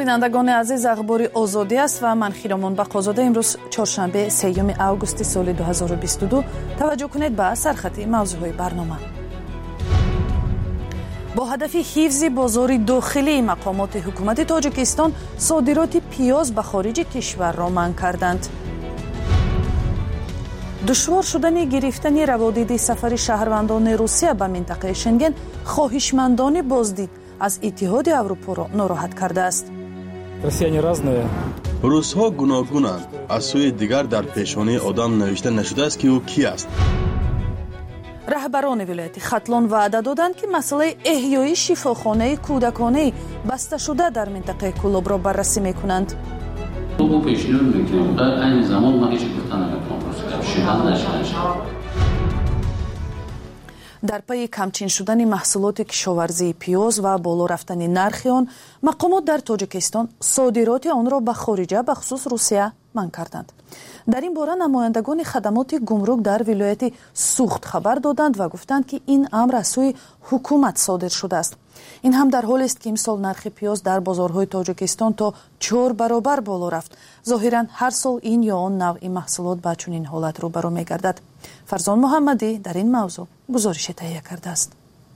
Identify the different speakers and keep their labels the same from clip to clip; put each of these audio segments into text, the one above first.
Speaker 1: бинандагони азиз, ахбори озодӣ аст ва ман Хиромон Бақозода. имрӯз чоршанбе 3 августи соли 2022. таваҷҷӯҳ кунед ба сархати мавзӯъҳои барнома. бо ҳадафи ҳифзи бозори дохилии мақомоти ҳукумати Тоҷикистон содироти пиёз ба хориҷи кишварро манъ карданд. душвор шудани гирифтани раводиди сафари шаҳрвандони Русия ба минтақаи Шенген хоҳишмандони боздид аз Иттиҳоди Аврупоро нороҳат кардааст.
Speaker 2: рӯзҳо гуногунанд. аз сӯи дигар дар пешонаи одам навишта нашудааст ки ӯ кӣ аст.
Speaker 1: раҳбарони вилояти Хатлон ваъда доданд ки масъалаи эҳёи шифохонаи кӯдаконаи басташуда дар минтақаи Кӯлобро баррасӣ мекунанд. дар пайи камчин шудани маҳсулоти кишоварзии пиёз ва боло рафтани нархи он, мақомот дар Тоҷикистон содироти онро ба хориҷа, бахусус Русия, манъ карданд. дар ин бора намояндагони хадамоти гумрук дар вилояти Суғд хабар доданд ва гуфтанд ки ин амр аз сӯи ҳукумат содир шудааст. ин ҳам дар ҳолест ки имсол нархи пиёз дар бозорҳои Тоҷикистон то 4 баробар боло рафт. зоҳиран ҳар сол ин ё он навъи маҳсулот ба чунин ҳолат рӯбарӯ мегардад. Фарзон Муҳаммадӣ дар ин мавзӯъ гузорише таҳия кардааст.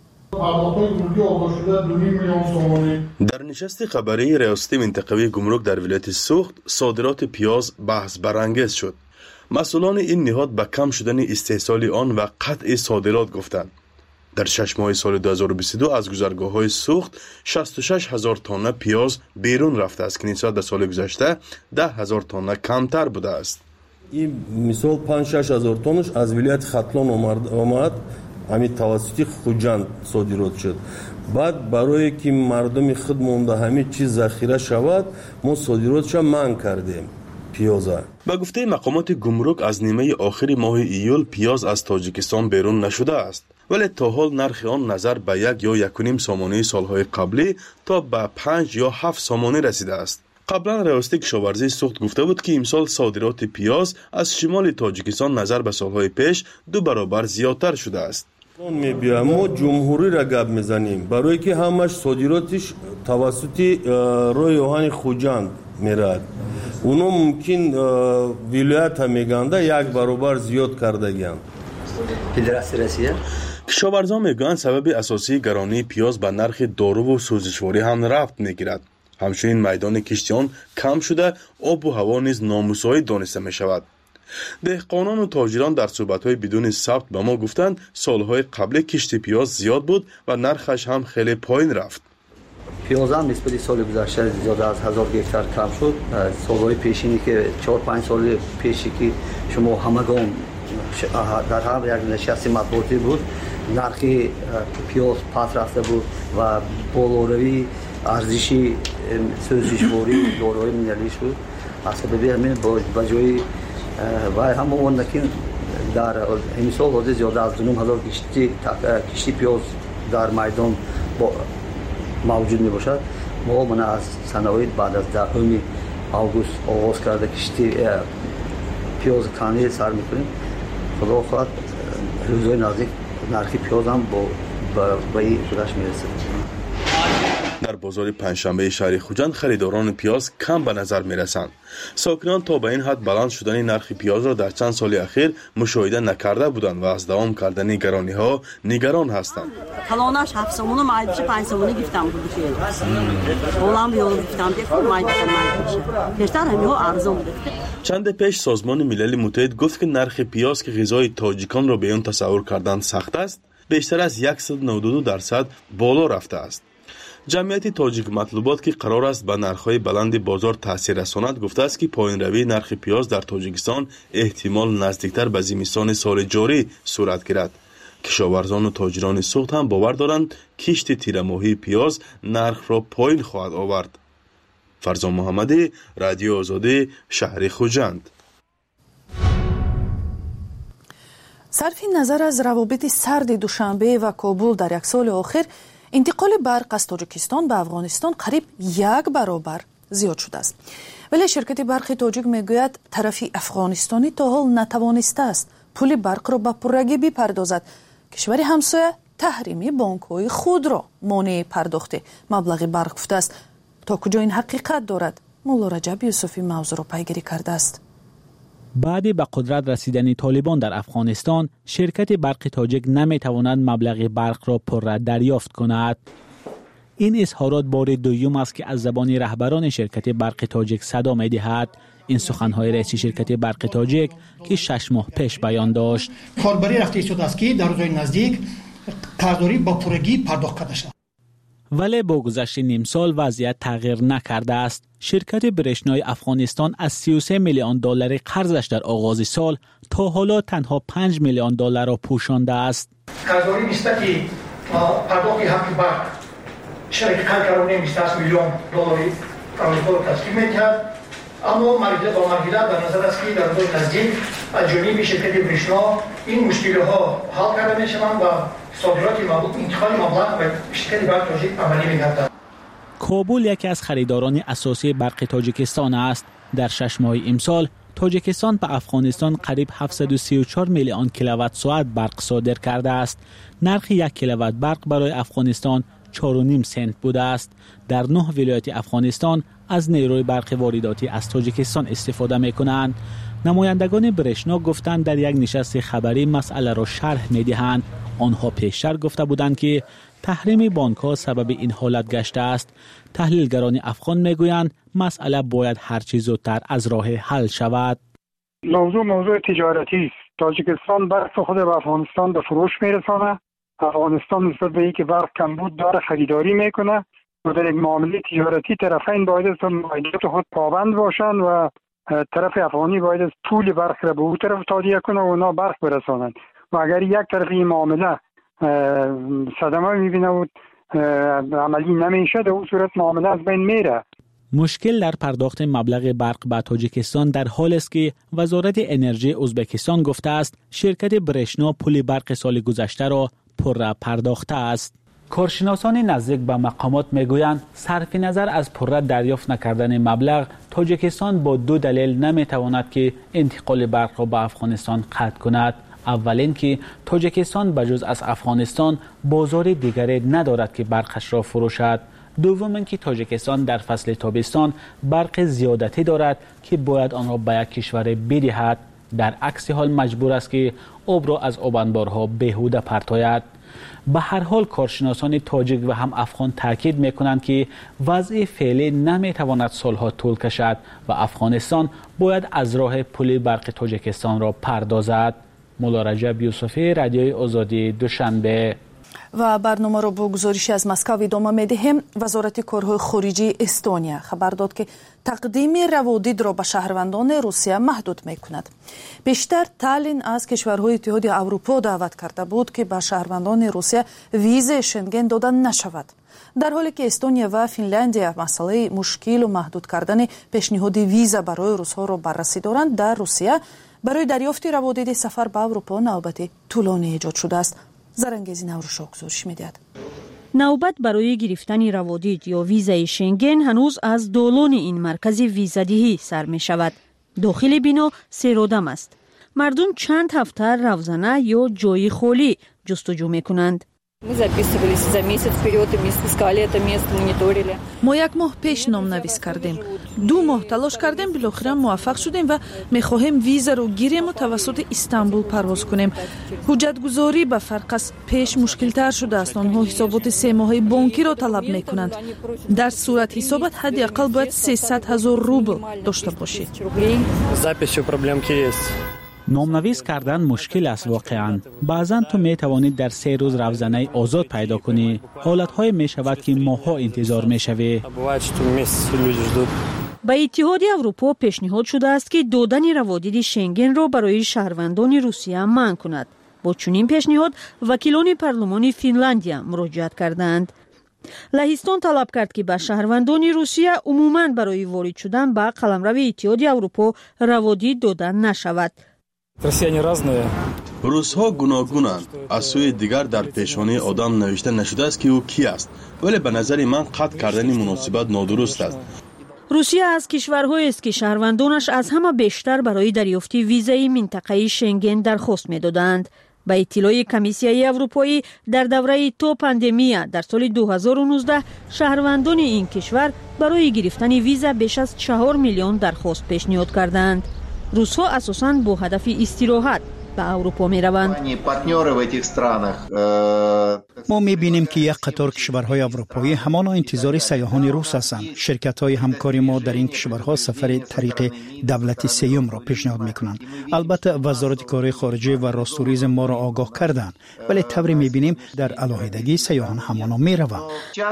Speaker 2: дар нишасти хабарии риёсати минтақавии гумрук дар вилояти Суғд содироти пиёз баҳсбарангез шуд. масъулони ин ниҳод ба кам шудани истеҳсоли он ва қатъи содирот гуфтанд. дар 6 моҳи соли 2022 аз гузаргоҳҳои Суғд 66 000 тонна пиёз берун рафтааст, ки нисбат ба соли гузашта 10 000 тонна камтар будааст.
Speaker 3: ин мисол 5-6 000 тоннаш аз вилояти Хатлон омад, ҳамин тавассути Хуҷанд содирот шуд. баъд барое ки мардуми худ монда ҳамин чиз захира шавад, мо содиротша манъ кардем пиёза.
Speaker 2: ба гуфтаи мақомоти гумрук аз нимаи охири моҳи июл пиёз аз Тоҷикистон берун нашудааст, вале то ҳол нархи он назар ба 1 ё 1.5 сомонии солҳои қаблӣ то ба 5 ё 7 сомонӣ расидааст. қаблан риёсати кишоварзии Суғд гуфта буд ки имсол содироти пиёз аз шимоли Тоҷикистон назар ба солҳои пеш 2 баробар зиёдтар шудааст.
Speaker 3: мо ҷумҳуриро гап мезанем, барое ки ҳамаш содиротиш тавассути роҳи оҳани Хуҷанд мерад. уно мумкин вилоята меганда 1 баробар зиёд кардагиянд.
Speaker 2: кишоварзон мегӯянд сабаби асосии гаронии пиёз ба нархи доруву сӯзишворӣ ҳам рабт мегирад. ҳамчунин майдони кишти он кам шуда, обу ҳаво низ номусоид дониста мешавад. деҳқонону тоҷирон дар суҳбатҳои бидуни сабт ба мо гуфтанд солҳои қаблӣ кишти пиёз зиёд буд ва нархаш ҳам хеле поин рафт.
Speaker 4: пиёзам нисбати соли гузашта зиёда аз 1000 гектар кам шуд. солҳои пешини ки 4-5 соли пеши ки шумо ҳамагон дар ҳар як нишасти матбуотӣ буд, нархи пиёз паст рафта буд ва болоравии арзиши сӯзишворӣ дороҳои минералӣ шуд. аз сабаби ҳамин ба ҷои вай ҳам монда ки дар имсол ҳозир зиёда аз 2000 кишти пиёз дар майдон мавҷуд мебошад. мо мана аз санаҳои баъд аз 10 август оғоз карда кишти пиёз канӣ сар мекунем. худо хоҳад рӯзҳои наздик нархи пиёз ҳам ба ин шудаш мерасад.
Speaker 2: дар бозори панҷшанбаи шаҳри Хуҷанд харидорони пиёз кам ба назар мерасанд. сокинон то ба ин ҳад баланд шудани нархи пиёзро дар чанд соли ахир мушоҳида накарда буданд ва аз давом кардани гарониҳо нигарон ҳастанд.
Speaker 5: калонаш 7 сомону майдаш 5 сомони гифтам буд феъл. олам ёл гифтам дек майдаш бештар ҳамиҳо арзон буд.
Speaker 2: чанде пеш созмони милали муттаҳид гуфт ки нархи пиёз ки ғизои тоҷиконро бе он тасаввур кардан сахт аст, бештар аз 192% боло рафтааст. ҷамъияти тоҷик матлубот ки қарор аст ба нархҳои баланди бозор таъсир расонад, гуфтааст ки поинравии нархи пиёз дар Тоҷикистон эҳтимол наздиктар ба зимистони соли ҷорӣ сурат гирад. кишоварзону тоҷирони Суғд ҳам бовар доранд кишти тирамоҳии пиёз нархро поин хоҳад овард. фарзон Муҳаммадӣ, радиои Озодӣ, шаҳри Хуҷанд.
Speaker 1: сарфи назар аз равобити сарди Душанбе ва Кобул дар як соли охир, интиқоли барқ аз Тоҷикистон ба Афғонистон қариб 1 баробар зиёд шудааст. вале ширкати барқи тоҷик мегӯяд тарафи афғонистони то ҳол натавонистааст пули барқро ба пуррагӣ бипардозад. кишвари ҳамсоя таҳрими бонкҳои худро монеи пардохти маблағи барқ гуфтааст. تا کجا این حقیقت دارد؟ مولا رجب یوسفی موضوع را پیگیری کرده است.
Speaker 6: بعد به قدرت رسیدن طالبان در افغانستان، شرکت برق تاجیک نمیتواند مبلغ برق را پررد دریافت کند. این اظهارات بار دوم است که از زبان رهبران شرکت برق تاجیک صدا می‌دهد. این سخن‌های رئیس شرکت برق تاجیک که 6 ماه پیش بیان داشت.
Speaker 7: کاربری رفته شده است که در روزهای نزدیک قراردادی با پورگی پرداخت کرده شد.
Speaker 6: ولی با گذشت نیم سال وضعیت تغییر نکرده است. شرکت برشنای افغانستان از 33 میلیون دلار قرضش در آغاز سال تا حالا تنها 5 میلیون دلار را پوشانده است.
Speaker 7: قراردادی نسبت پرداخت حق برق شرکت قرارداد نمی‌است میلیون دلاری آمریکا تشکیل می‌کرد. اما مرحله با مرحله به نظر است که در روز نزدیک از جانب شرکت برشنا این مشکل‌ها حل کرده می‌شوند و صادرات انتقال مبلغ به شرکت برق تاجیک عملی می‌گردد.
Speaker 6: کابل یکی از خریداران اساسی برق تاجیکستان است. در 6 ماه امسال تاجیکستان به افغانستان قریب 734 میلیون کیلووات ساعت برق صادر کرده است. نرخ 1 کیلووات برق برای افغانستان 4.5 سنت بوده است. در 9 ولایت افغانستان از نیروی برق وارداتی از تاجیکستان استفاده می‌کنند. نمایندگان برشنا گفتند در یک نشست خبری مسئله را شرح می‌دهند. آنها پیشتر گفته بودند که تحریم بانک‌ها سبب این حالت گشته است. تحلیلگران افغان میگویند مسئله باید هر چه زودتر از راه حل شود.
Speaker 8: موضوع تجارتی است. تاجیکستان برق خود به افغانستان به فروش میرسانه. افغانستان نسبت به اینکه برق کمبود داره خریداری میکنه و در یک معامله تجارتی طرفین باید از معاهدات خود پابند باشند و طرف افغانی باید از پول برق را به اون طرف تادیه کنه و اونا برق برسانند و اگر یک طرف این معامله صدمه میبینه و عملی نمیشه در اون صورت معامله از بین میره.
Speaker 6: مشکل در پرداخت مبلغ برق به تاجیکستان در حال است که وزارت انرژی ازبکستان گفته است شرکت برشنا پول برق سال گذشته را پرره پرداخته است. کارشناسان نزدیک به مقامات میگویند صرف نظر از پرره دریافت نکردن مبلغ، تاجیکستان با 2 دلیل نمیتواند که انتقال برق را به افغانستان قطع کند. اولین که تاجیکستان بجز از افغانستان بازار دیگری ندارد که برقش را فروشد. دوم اینکه تاجیکستان در فصل تابستان برق زیادتی دارد که باید آن را به یک کشور بدهد. در عکس حال مجبور است که آب را از آبانبارها بیهوده پرتاید. به هر حال کارشناسان تاجیک و هم افغان تاکید میکنند که وضع فعلی نمیتواند سالها طول کشد و افغانستان باید از راه پول برق تاجیکستان را پردازد. مولا رجب یوسفی، رادیوی آزادی، دوشنبه.
Speaker 1: و برنامه را با گزارشی از مسکو ادامه می‌دهیم. وزارت کارهای خارجی استونیا خبر داد که تقدیم روادید را به شهروندان روسیه محدود می‌کند. بیشتر تالین از کشورهای اتحادیه اروپا دعوت کرده بود که به شهروندان روسیه ویزه شنگن داده نشود. در حالی که استونیا و فنلاندیا مسئله مشکل و محدود کردن پیشنهاد ویزا برای روس‌ها را بررسی دارند، در روسیه برای دریافت روادید سفر به اروپا نوبت طولانی ایجاد شده است. زرنگیزی نوروشا گزارش می‌دهد.
Speaker 9: نوبت برای گرفتن روادید یا ویزای شنگن هنوز از دولان این مرکز ویزادهی سر می شود. داخل بنا سیرودم است. مردم چند هفته روزانه یا جای خالی جستجو می کنند.
Speaker 1: ما 1 ماه پیش نام نویس کردیم. 2 ماه تلاش کردیم، بالاخره موفق شدیم و می‌خواهیم ویزا رو گیریم و توسط استانبول پرواز کنیم. حجت گذاری به فرق از پیش مشکل تر شده است. آنها حسابات 3 ماهه بانکی را طلب می‌کنند. در صورت حسابات حداقل باید 300,000 روبل داشته باشید.
Speaker 6: نامنویس کردن مشکل است واقعا. بعضا تو می توانید در 3 روز روزانه آزاد پیدا کنی. حالتهای می شود که ماها انتظار می شوی.
Speaker 9: به اتحاد اروپا پیشنهاد شده است که دادن روادید شنگن را برای شهروندان روسیه منع کند. با چنین پیشنهاد وکیلان پارلمان فنلاندیا مراجعت کردند. لهستان طلب کرد که به شهروندان روسیه عموماً برای وارد شدن به قلمرو اتحاد اروپا روادید دادن نشود.
Speaker 2: روس‌ها گوناگونند. از سوی دیگر در پیشانی آدم نوشته نشده است که او کی است، ولی به نظر من قطع کردن مناسبت نادرست است.
Speaker 9: روسیه از کشورهایی است که شهروندانش از همه بیشتر برای دریافت ویزای منطقه شنگن درخواست می‌دادند. ба иттилои комиссияи аврупоӣ дар давраи то пандемия дар соли 2019 шаҳрвандони ин кишвар барои гирифтани виза беш аз 4 миллион дархост пешниҳод карданд. русҳо асосан бо ҳадафи истироҳат ба аврупо мераванд.
Speaker 10: ما می‌بینیم که یک قطار کشورهای اروپایی همانا انتظار سیاحان روس هستند. شرکت‌های همکاری ما در این کشورها سفر طریق دولتی سیوم را پیشنهاد می‌کنند. البته وزارت کار خارجه و راستوریسم ما را آگاه کردند، ولی طوری می‌بینیم در علاهیدگی سیاحان همانا می‌روند.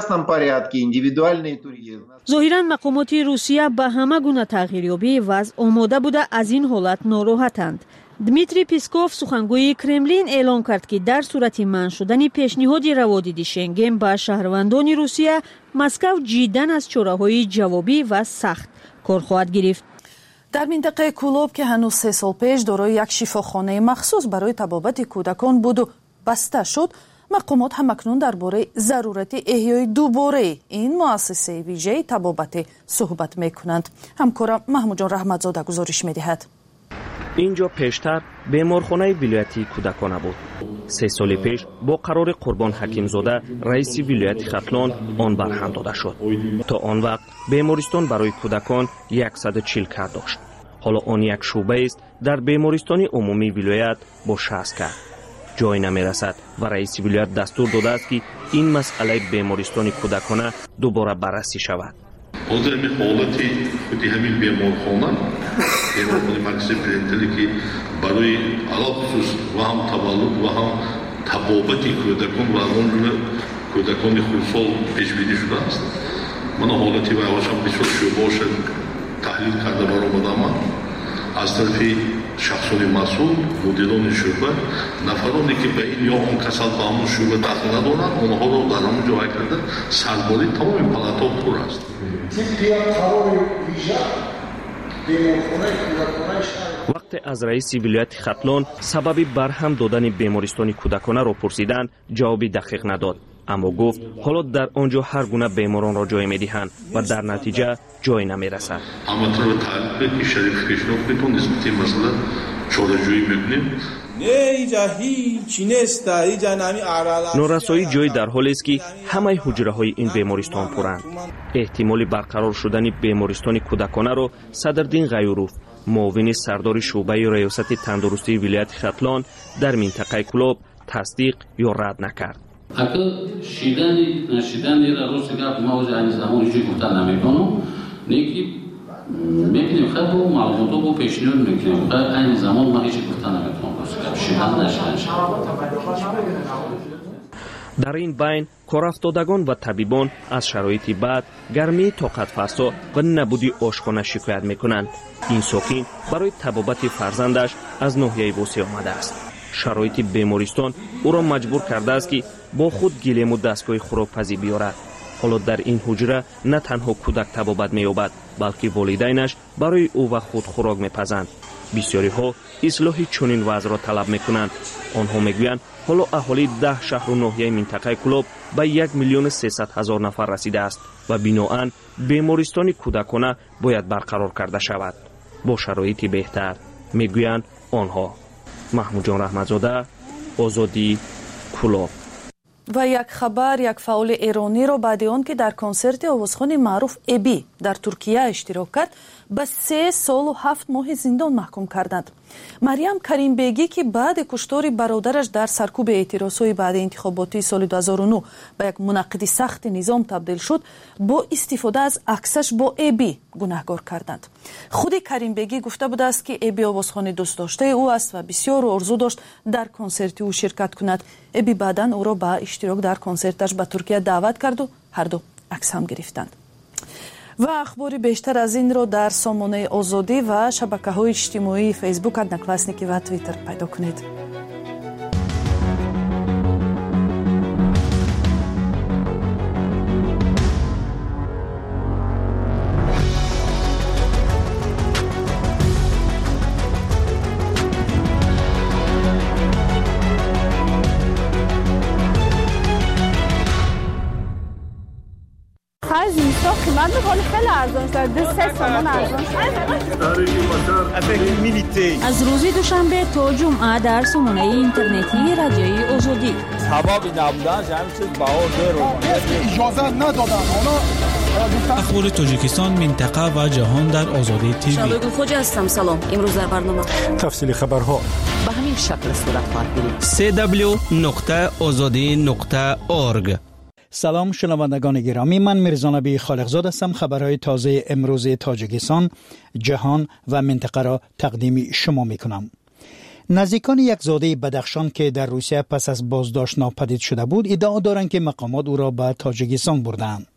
Speaker 9: ظاهراً مقامات روسیه به همه گونه تغییریابی وضع آماده بوده از این حالت ناراحتند. دمیتری پیسکوف سخنگوی کرملین اعلام کرد که در صورت منع شدن پیشنهاد روادید شنگن به شهروندان روسیه، مسکو جداً از چاره‌های جوابی و سخت کار خواهد گرفت.
Speaker 1: در منطقه کولوب که هنوز 3 سال پیش دارای یک شفاخانه مخصوص برای طبابت کودکان بود و بسته شد، مقامات همکنون درباره ضرورت احیای دوباره این مؤسسه ویژه طبابت صحبت میکنند. همکارم محمود جان رحمتزاده گزارش میدهد.
Speaker 11: اینجا پیشتر بیمارخانه ولایتی کودکان بود. 3 سال پیش با قرار قربان حکیمزاده رئیس ولایت ختلان آن برهم داده شد. تا آن وقت بیمارستان برای کودکان 140 کار داشت. حالا آن یک شعبه است در بیمارستان عمومی ولایت با 60 کار. جای نمیرسد و رئیس ولایت دستور داده است که این مسئله بیمارستان کودکان دوباره بررسی شود.
Speaker 12: حاضر می حالتی خودی همین بیمارخانه مرکز پرنتلی که برای علاقصوص و هم تولد و هم طبابت کودکان و اون کودکان خردسال پیش بینی شده است. من حالتی و اواشم بسیار شعبه تحلیل کرده برآمدم. از طرف شخصان مسئول مدیران شعبه نفرانی که به این یا اون کسل به همون شعبه دخل ندارند آنها را در همون جای کرده سرباری تمام پلات‌ها پر است.
Speaker 11: وقتی از رئیس ولایت ختلان سبب برهم دادن بیمارستان کودکانه را پرسیدند، جوابی دقیق نداد، اما گفت حالا در آنجا هر گونه بیماران را جای می‌دهند و در نتیجه جای نمی‌رسد.
Speaker 12: اما طور تعلیق که شریف کشناف میتون نسبتی مسئله چاره‌جویی میکنیم.
Speaker 11: نارسایی جای در حالی است که همه حجره‌های این بیمارستان پرند. احتمال برقرار شدن بیمارستان کودکانه را صدرالدین غیوروف، معاون سردار شعبه ریاست تندرستی ولایت ختلان در منطقه کلوب تصدیق یا رد نکرد.
Speaker 13: اگر نشیدن را روز گفت ما از این زمان اینجوری گفتن نمیکنم، نیکی میکنیم خب و معلوماتو با پیشنهاد میکنیم. این زمان ما هیچ گفتن نمیکنم، شیدن نشیدن.
Speaker 11: در این بین کارافتادگان و طبیبان از شرایط بد، گرمی طاقت فرسا و نبودی آشخانه شکایت میکنند. این ساکن برای طبابت فرزندش از ناحیه واسه آمده است. شرایط بیمارستان او را مجبور کرده است که با خود گلیم و دستگاه خوراکپزی بیارد. حالا در این حجره نه تنها کودک طبابت می‌یابد، بلکه والدینش برای او و خود خوراک می‌پزند. بسیاری ها اصلاح چنین وضع را طلب می‌کنند. آنها می‌گویند حالا اهالی 10 شهر و ناحیه منطقه کلوب به 1,300,000 نفر رسیده است و بناهن بیمارستان کودکانه باید برقرار کرده شود با شرایط بهتر، می‌گویند آنها. محمود جان رحمتزاده، آزادی، کلوب.
Speaker 1: و یک خبر، یک فعال ایرانی را بعد آن که در کنسرت آوازخوان معروف ابی در ترکیه اشتراک کرد به 3 سال و 7 ماه زندان محکوم کردند. مریم کریمبگی که بعد کشتار برادرش در سرکوب اعتراضهای بعد انتخاباتی سال 2009 به یک منقد سخت نظام تبدیل شد، با استفاده از عکسش با ابی گناهکار کردند. خود کریمبگی گفته بود است که ابی آوازخوان دوست داشته او است و بسیار آرزو داشت در کنسرت او شرکت کند. ابی بعداً او را به اشتراک در کنسرتش به ترکیه دعوت کرد و هر دو عکس هم گرفتند. و اخباری بیشتر از این را در سامانه آزادی و شبکه‌های اجتماعی فیسبوک، ادناکلاسنیکی و توییتر پیدا کنید.
Speaker 14: خرج اینستا قیمت منظور حالی خیلی ارزان شد 3 تومن ارزان شد.
Speaker 9: از روز دوشنبه تا جمعه در سامانه اینترنتی رادیوی آزادی
Speaker 15: سبب نبودنش همین چیز بها زیر
Speaker 16: اجازه ندادن.
Speaker 6: اخبار تاجیکستان، منطقه و جهان در آزادی تیوی.
Speaker 5: شبگون خوجا هستم. سلام. امروز در برنامه
Speaker 10: تفصیل خبرها
Speaker 5: به همین شکل صورت خواهد گرفت.
Speaker 11: www.azadi.org.
Speaker 10: سلام شنوندگان گرامی، من میرزا نبی خالقزاد هستم. خبرهای تازه امروز تاجیکستان، جهان و منطقه را تقدیم شما میکنم. نزدیکان یک زاده بدخشان که در روسیه پس از بازداشت ناپدید شده بود ادعا دارند که مقامات او را به تاجیکستان بردند.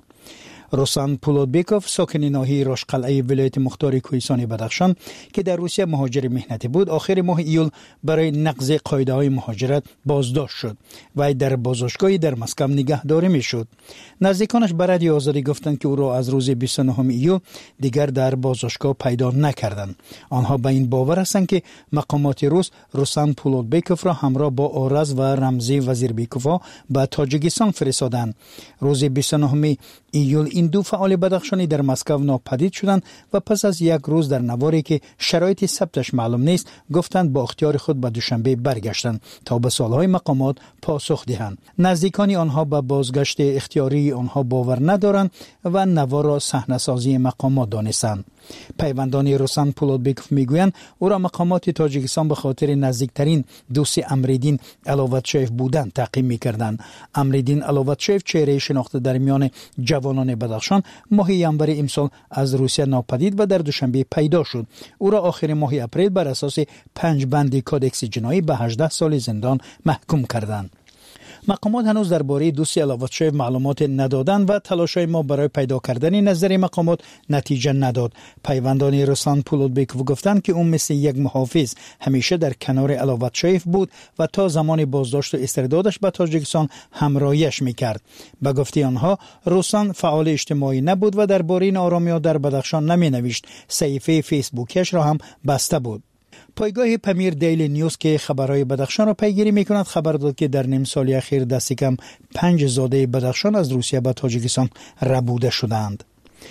Speaker 10: روسان پولودبیکوف، ساکن ناحیه راشقلعه ولایت مختار کوهستان بدخشان که در روسیه مهاجر مهنتی بود، آخر ماه ایول برای نقض قاعده‌های مهاجرت بازداشت شد و در بازداشتگاهی در مسکو نگهداری میشد. نزدیکانش به رادیو آزادی گفتند که او را از روز 29 ایول دیگر در بازداشتگاه پیدا نکردند. آنها به این باور هستند که مقامات روس روسان پولودبیکوف را همراه با آرز و رمزی وزیر بیکوفا به تاجیکستان فرستادند. روز 29 ایول این دو فعال بدخشانی در مسکو ناپدید شدند و پس از یک روز در نواری که شرایط ثبتش معلوم نیست گفتند با اختیار خود به دوشنبه برگشتند تا به سوالهای مقامات پاسخ دهند. نزدیکان آنها به بازگشت اختیاری آنها باور ندارند و نوار را صحنه‌سازی مقامات دانستند. پیوندان روسان پولودبیکوف میگویند او را مقامات تاجیکستان به خاطر نزدیکترین دوست امریدین علوتشیف بودن تعقیب میکردند. امریدین علوتشیف چهره شناخته در میان جوانان بدخشان ماه ینور امسال از روسیه ناپدید و در دوشنبه پیدا شد. او را آخر ماه اپریل بر اساس 5 بند کودکس جنایی به 18 سال زندان محکوم کردند. مقامات هنوز درباره دوست علوتشیف معلومات ندادند و تلاش‌های ما برای پیدا کردن نظر مقامات نتیجه نداد. پیوندان روسان پولودبیکوف گفتند که او مثل یک محافظ همیشه در کنار علوتشیف بود و تا زمان بازداشت و استردادش به تاجیکستان همراهیش میکرد. به گفته آنها روسان فعال اجتماعی نبود و درباره ناآرامی‌ها در بدخشان نمی‌نوشت. صفحه فیسبوکش را هم بسته بود. پایگاه پمیر دیلی نیوز که خبرهای بدخشان را پیگیری میکند خبر داد که در نیم سال اخیر دست کم 5 زاده بدخشان از روسیه به تاجیکستان ربوده شدند.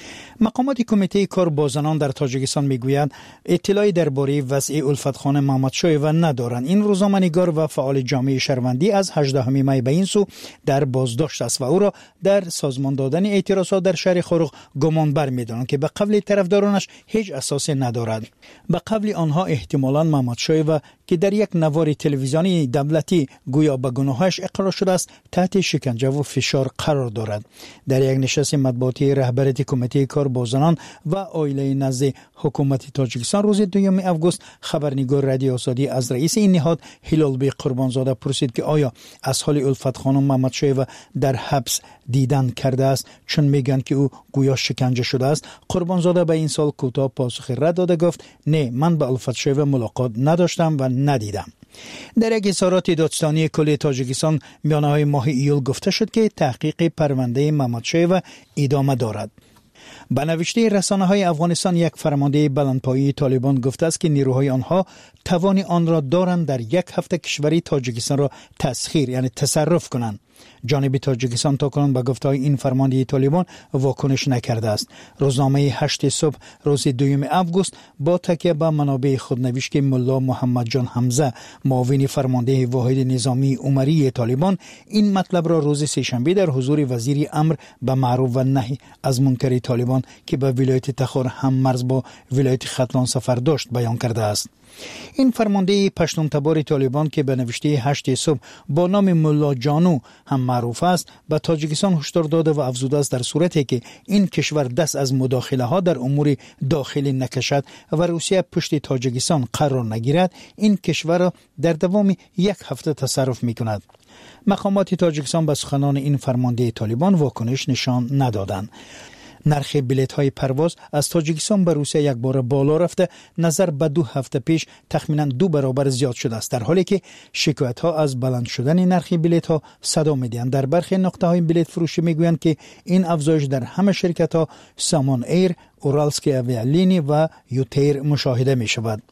Speaker 10: مقامات کمیته کار با زنان در تاجیکستان میگویند اطلاعی درباره وضع الفتخانه محمدشاه و ندارند. این روزنامه‌نگار و فعال جامعه شهروندی از 18 می به این سو در بازداشت است و او را در سازمان دادن اعتراضات در شهر خروق گمانبر می‌دانند که به قول طرفدارانش هیچ اساس ندارد. به قول آنها احتمالاً محمدشاه و که در یک نوار تلویزیونی دولتی گویا به گناهش اقرار شده است تحت شکنجه و فشار قرار دارد. در یک نشست مطبوعاتی رهبری کمیته کار با زنان و عائله نزد حکومت تاجیکستان روز 2 آگوست خبرنگار رادیو آزادی از رئیس این نهاد هلالبی قربانزاده پرسید که آیا از حال الفت خانم محمدشاه در حبس دیدن کرده است چون میگن که او گویا شکنجه شده است. قربانزاده به این سال کوتاه پاسخ رد داده گفت نه، من با الفت شاه ملاقات نداشتم و ندیدم. در یک اظهارات دادستانی کل تاجیکستان میانه ماه ایول گفته شد که تحقیق پرونده محمدشاه ادامه دارد. به نوشته رسانه‌های افغانستان یک فرمانده بلندپایه طالبان گفته است که نیروهای آنها توان آن را دارند در یک هفته کشوری تاجیکستان را تسخیر یعنی تصرف کنند. جانب تاجیکستان تاکنون به گفته‌های این فرمانده طالبان واکنش نکرده است. روزنامه 8 صبح روز 2 آگوست با تکیه به منابع خود نوشت که ملا محمد جان حمزه معاون فرمانده واحد نظامی عمری طالبان این مطلب را روز سه‌شنبه در حضور وزیر امر به معروف و نهی از منکر طالبان که به ولایت تخار هم مرز با ولایت ختلان سفر داشت بیان کرده است. این فرمانده پشتون تبار طالبان که به نوشته 8 صبح با نام ملا جانو هم معروف است به تاجیکستان هشدار داده و افزوده است در صورتی که این کشور دست از مداخله ها در امور داخلی نکشد و روسیه پشت تاجیکستان قرار نگیرد این کشور را در دوام یک هفته تصرف می کند. مقامات تاجیکستان به سخنان این فرمانده طالبان واکنش نشان ندادند. نرخ بلیط های پرواز از تاجیکستان به روسیه یک بار بالا رفته نظر به 2 هفته پیش تخمینا 2 برابر زیاد شده است، در حالی که شکایت ها از بلند شدن نرخ بلیط ها صدا می‌دهند. در برخی نقطه های بلیط فروشی میگویند که این افزایش در همه شرکت ها سامان ایر، اورالسکی اویالینی و یوتیر مشاهده می شود.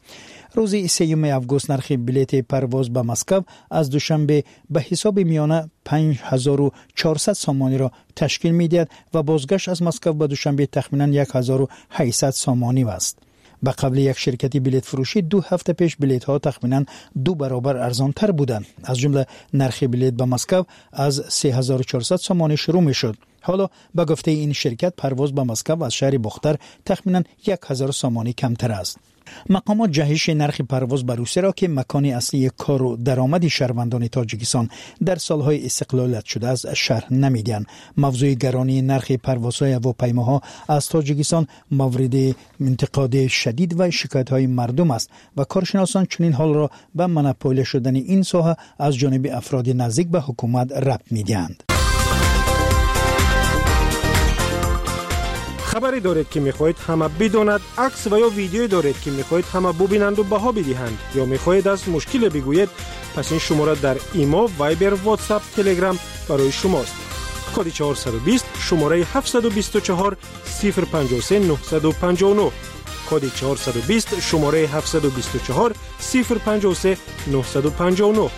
Speaker 10: روز 3 آگوست نرخ بلیط پرواز به مسکو از دوشنبه به حساب میانه 5400 سامانی را تشکیل می‌دهد و بازگشت از مسکو به دوشنبه تخمیناً 1800 سامانی است. به قبل یک شرکت بلیط فروشی 2 هفته پیش بلیط ها تخمیناً 2 برابر ارزان تر بودند. از جمله نرخ بلیط به مسکو از 3400 سامانی شروع می شد. حالا به گفته این شرکت پرواز به مسکو از شهر بختر تخمیناً 1000 سامانی کمتر است. مقامات جهش نرخ پرواز به روسیه را که مکان اصلی کار و درآمد شهروندان تاجیکستان در سالهای استقلالت شده است شرح نمیدهند. موضوع گرانی نرخ پروازهای هواپیماها از تاجیکستان مورد انتقاد شدید و شکایت‌های مردم است و کارشناسان چنین حال را به مونوپول شدن این ساحه از جانب افراد نزدیک به حکومت ربط می‌دهند.
Speaker 16: خبری دارید که میخواهید همه بداند، عکس و یا ویدیویی دارید که میخواهید همه ببینند و بها بدهند یا میخواهید از مشکل بگویید، پس این شماره در ایما، وایبر، واتساپ، تلگرام برای شماست. کد 420 شماره 724 053 959 کد 420 شماره 724 053 959.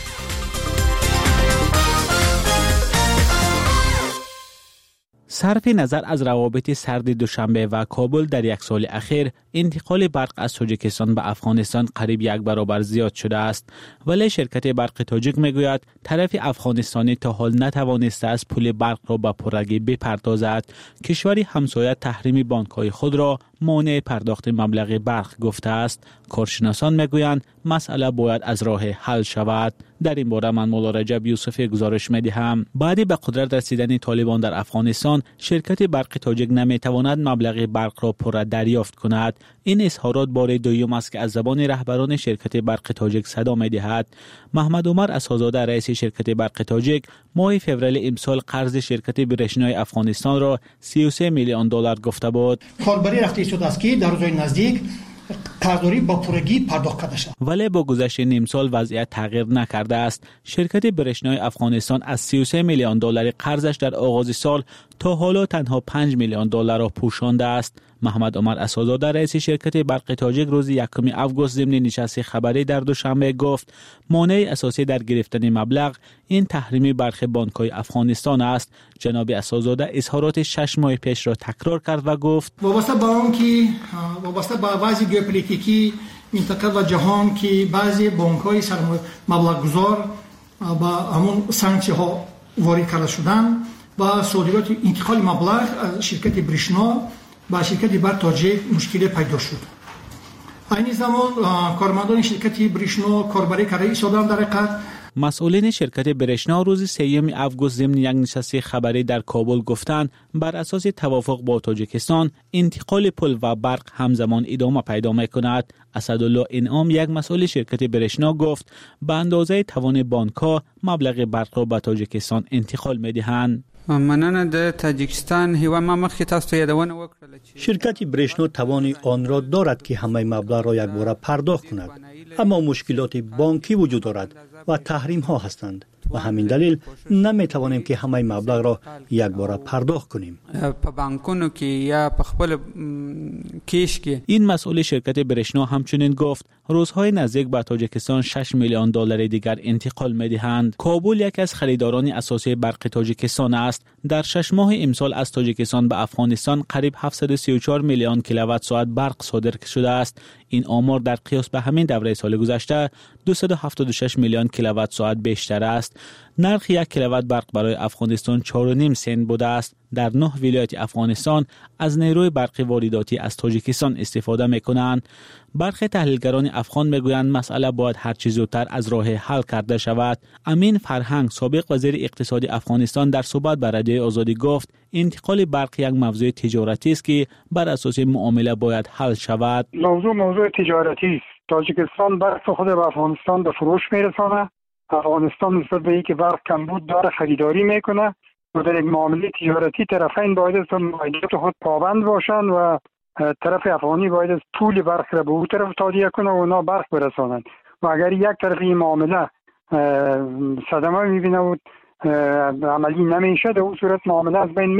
Speaker 6: صرف نظر از روابط سرد دوشنبه و کابل در یک سال اخیر، انتقال برق از تاجیکستان به افغانستان قریب 1 برابر زیاد شده است. ولی شرکت برق تاجیک میگوید طرف افغانستانی تا حال نتوانسته از پول برق را به پررگی بپردازد. کشوری همسایه تحریم بانک‌های خود را مانع پرداخت مبلغ برق گفته است. کارشناسان میگویند مسئله باید از راه حل شود. در این باره من مولا رجب یوسفی گزارش می‌دهم. بعد به قدرت رسیدن طالبان در افغانستان، شرکت برق تاجیک نمی‌تواند مبلغ برق را پر دریافت کند. این اظهارات بار دوم است که از زبان رهبران شرکت برق تاجیک صدا می‌دهد. محمد عمر اساس‌زاده رئیس شرکت برق تاجیک ماه فوریه امسال قرض شرکت برشنای افغانستان را 33 میلیون دلار گفته بود.
Speaker 7: کاربری رفته شده است که در روزهای نزدیک قرضداری با پورگی پرداخت کرده شد.
Speaker 6: ولی با گذشت نیم سال وضعیت تغییر نکرده است. شرکت برشنای افغانستان از 33 میلیون دلار قرضش در آغاز سال تا حالا تنها 5 میلیون دلار را پوشانده است. محمد عمر اساس‌زاده رئیس شرکت برق تاجیک روز 1 آگوست ضمن نشست خبری در دوشنبه گفت مانع اساسی در گرفتن مبلغ این تحریم برق بانک‌های افغانستان است. جناب اساس‌زاده اظهارات 6 ماه پیش را تکرار کرد و گفت
Speaker 7: وابسته به آن که وابسته به وضع ژئوپلیتیکی منطقه و جهان که بعضی بانک‌های مبلغ گذار با همون سانکسی‌ها وارد کرده شدند و صادرات انتقال مبلغ از شرکت برشنا با شرکت برق تاجیک مشکل پیدا شد. این زمان کارمندان شرکت برشنا کاربری کرده ایستادند در حقیقت.
Speaker 6: مسئولین شرکت برشنا روز 3 آگوست ضمن یک نشست خبری در کابل گفتند بر اساس توافق با تاجیکستان انتقال پول و برق همزمان ادامه پیدا می‌کند. اسدالله انعام یک مسئول شرکت برشنا گفت به اندازه توان بانک‌ها مبلغ برق را به تاجیکستان انتقال می‌دهند.
Speaker 17: مننه د تاجیکستان هیوا ما مخکې تاسو ته یادونه وکړه
Speaker 18: شرکت برشنا توان آن را دارد که همه مبلغ را یک بار پرداخت کند، اما مشکلات بانکی وجود دارد و تحریم ها هستند و همین دلیل نمی توانیم که همه مبلغ را یک بار پرداخت کنیم.
Speaker 17: په بانکونو کې یا په خپل کیش کې.
Speaker 6: این مسئول شرکت برشنا همچنین گفت روزهای نزدیک به تاجیکستان 6 میلیون دلار دیگر انتقال می‌دهند. کابل یکی از خریداران اساسی برق تاجیکستان است. در 6 ماه امسال از تاجیکستان به افغانستان قریب 734 میلیون کیلووات ساعت برق صادر شده است. این آمار در قیاس به همین دوره سال گذشته 276 میلیون کیلووات ساعت بیشتر است. نرخ 1 کیلووات برق برای افغانستان 4.5 سنت بوده است. در 9 ولایت افغانستان از نیروی برق وارداتی از تاجیکستان استفاده می‌کنند. برخی تحلیلگران افغان میگویند مسئله باید هر چه زودتر از راه حل کرده شود. امین فرهنگ سابق وزیر اقتصاد افغانستان در صحبت با رادیوی آزادی گفت انتقال برق یک موضوع تجارتی است که بر اساس معامله باید حل شود.
Speaker 8: موضوع تجارتی است. تاجیکستان برق خود به افغانستان به فروش میرسانه. افغانستان نسبت به اینکه برق کمبود داره خریداری میکنه و در یک معامله تجارتی طرفین باید از معاهدات خود پابند باشند و طرف افغانی باید از پول برق را به اون طرف تادیه کنه و اونا برق برسانند و اگر یک طرف این معامله صدمه میبینه و عملی نمیشه در اون صورت معامله از بین میره.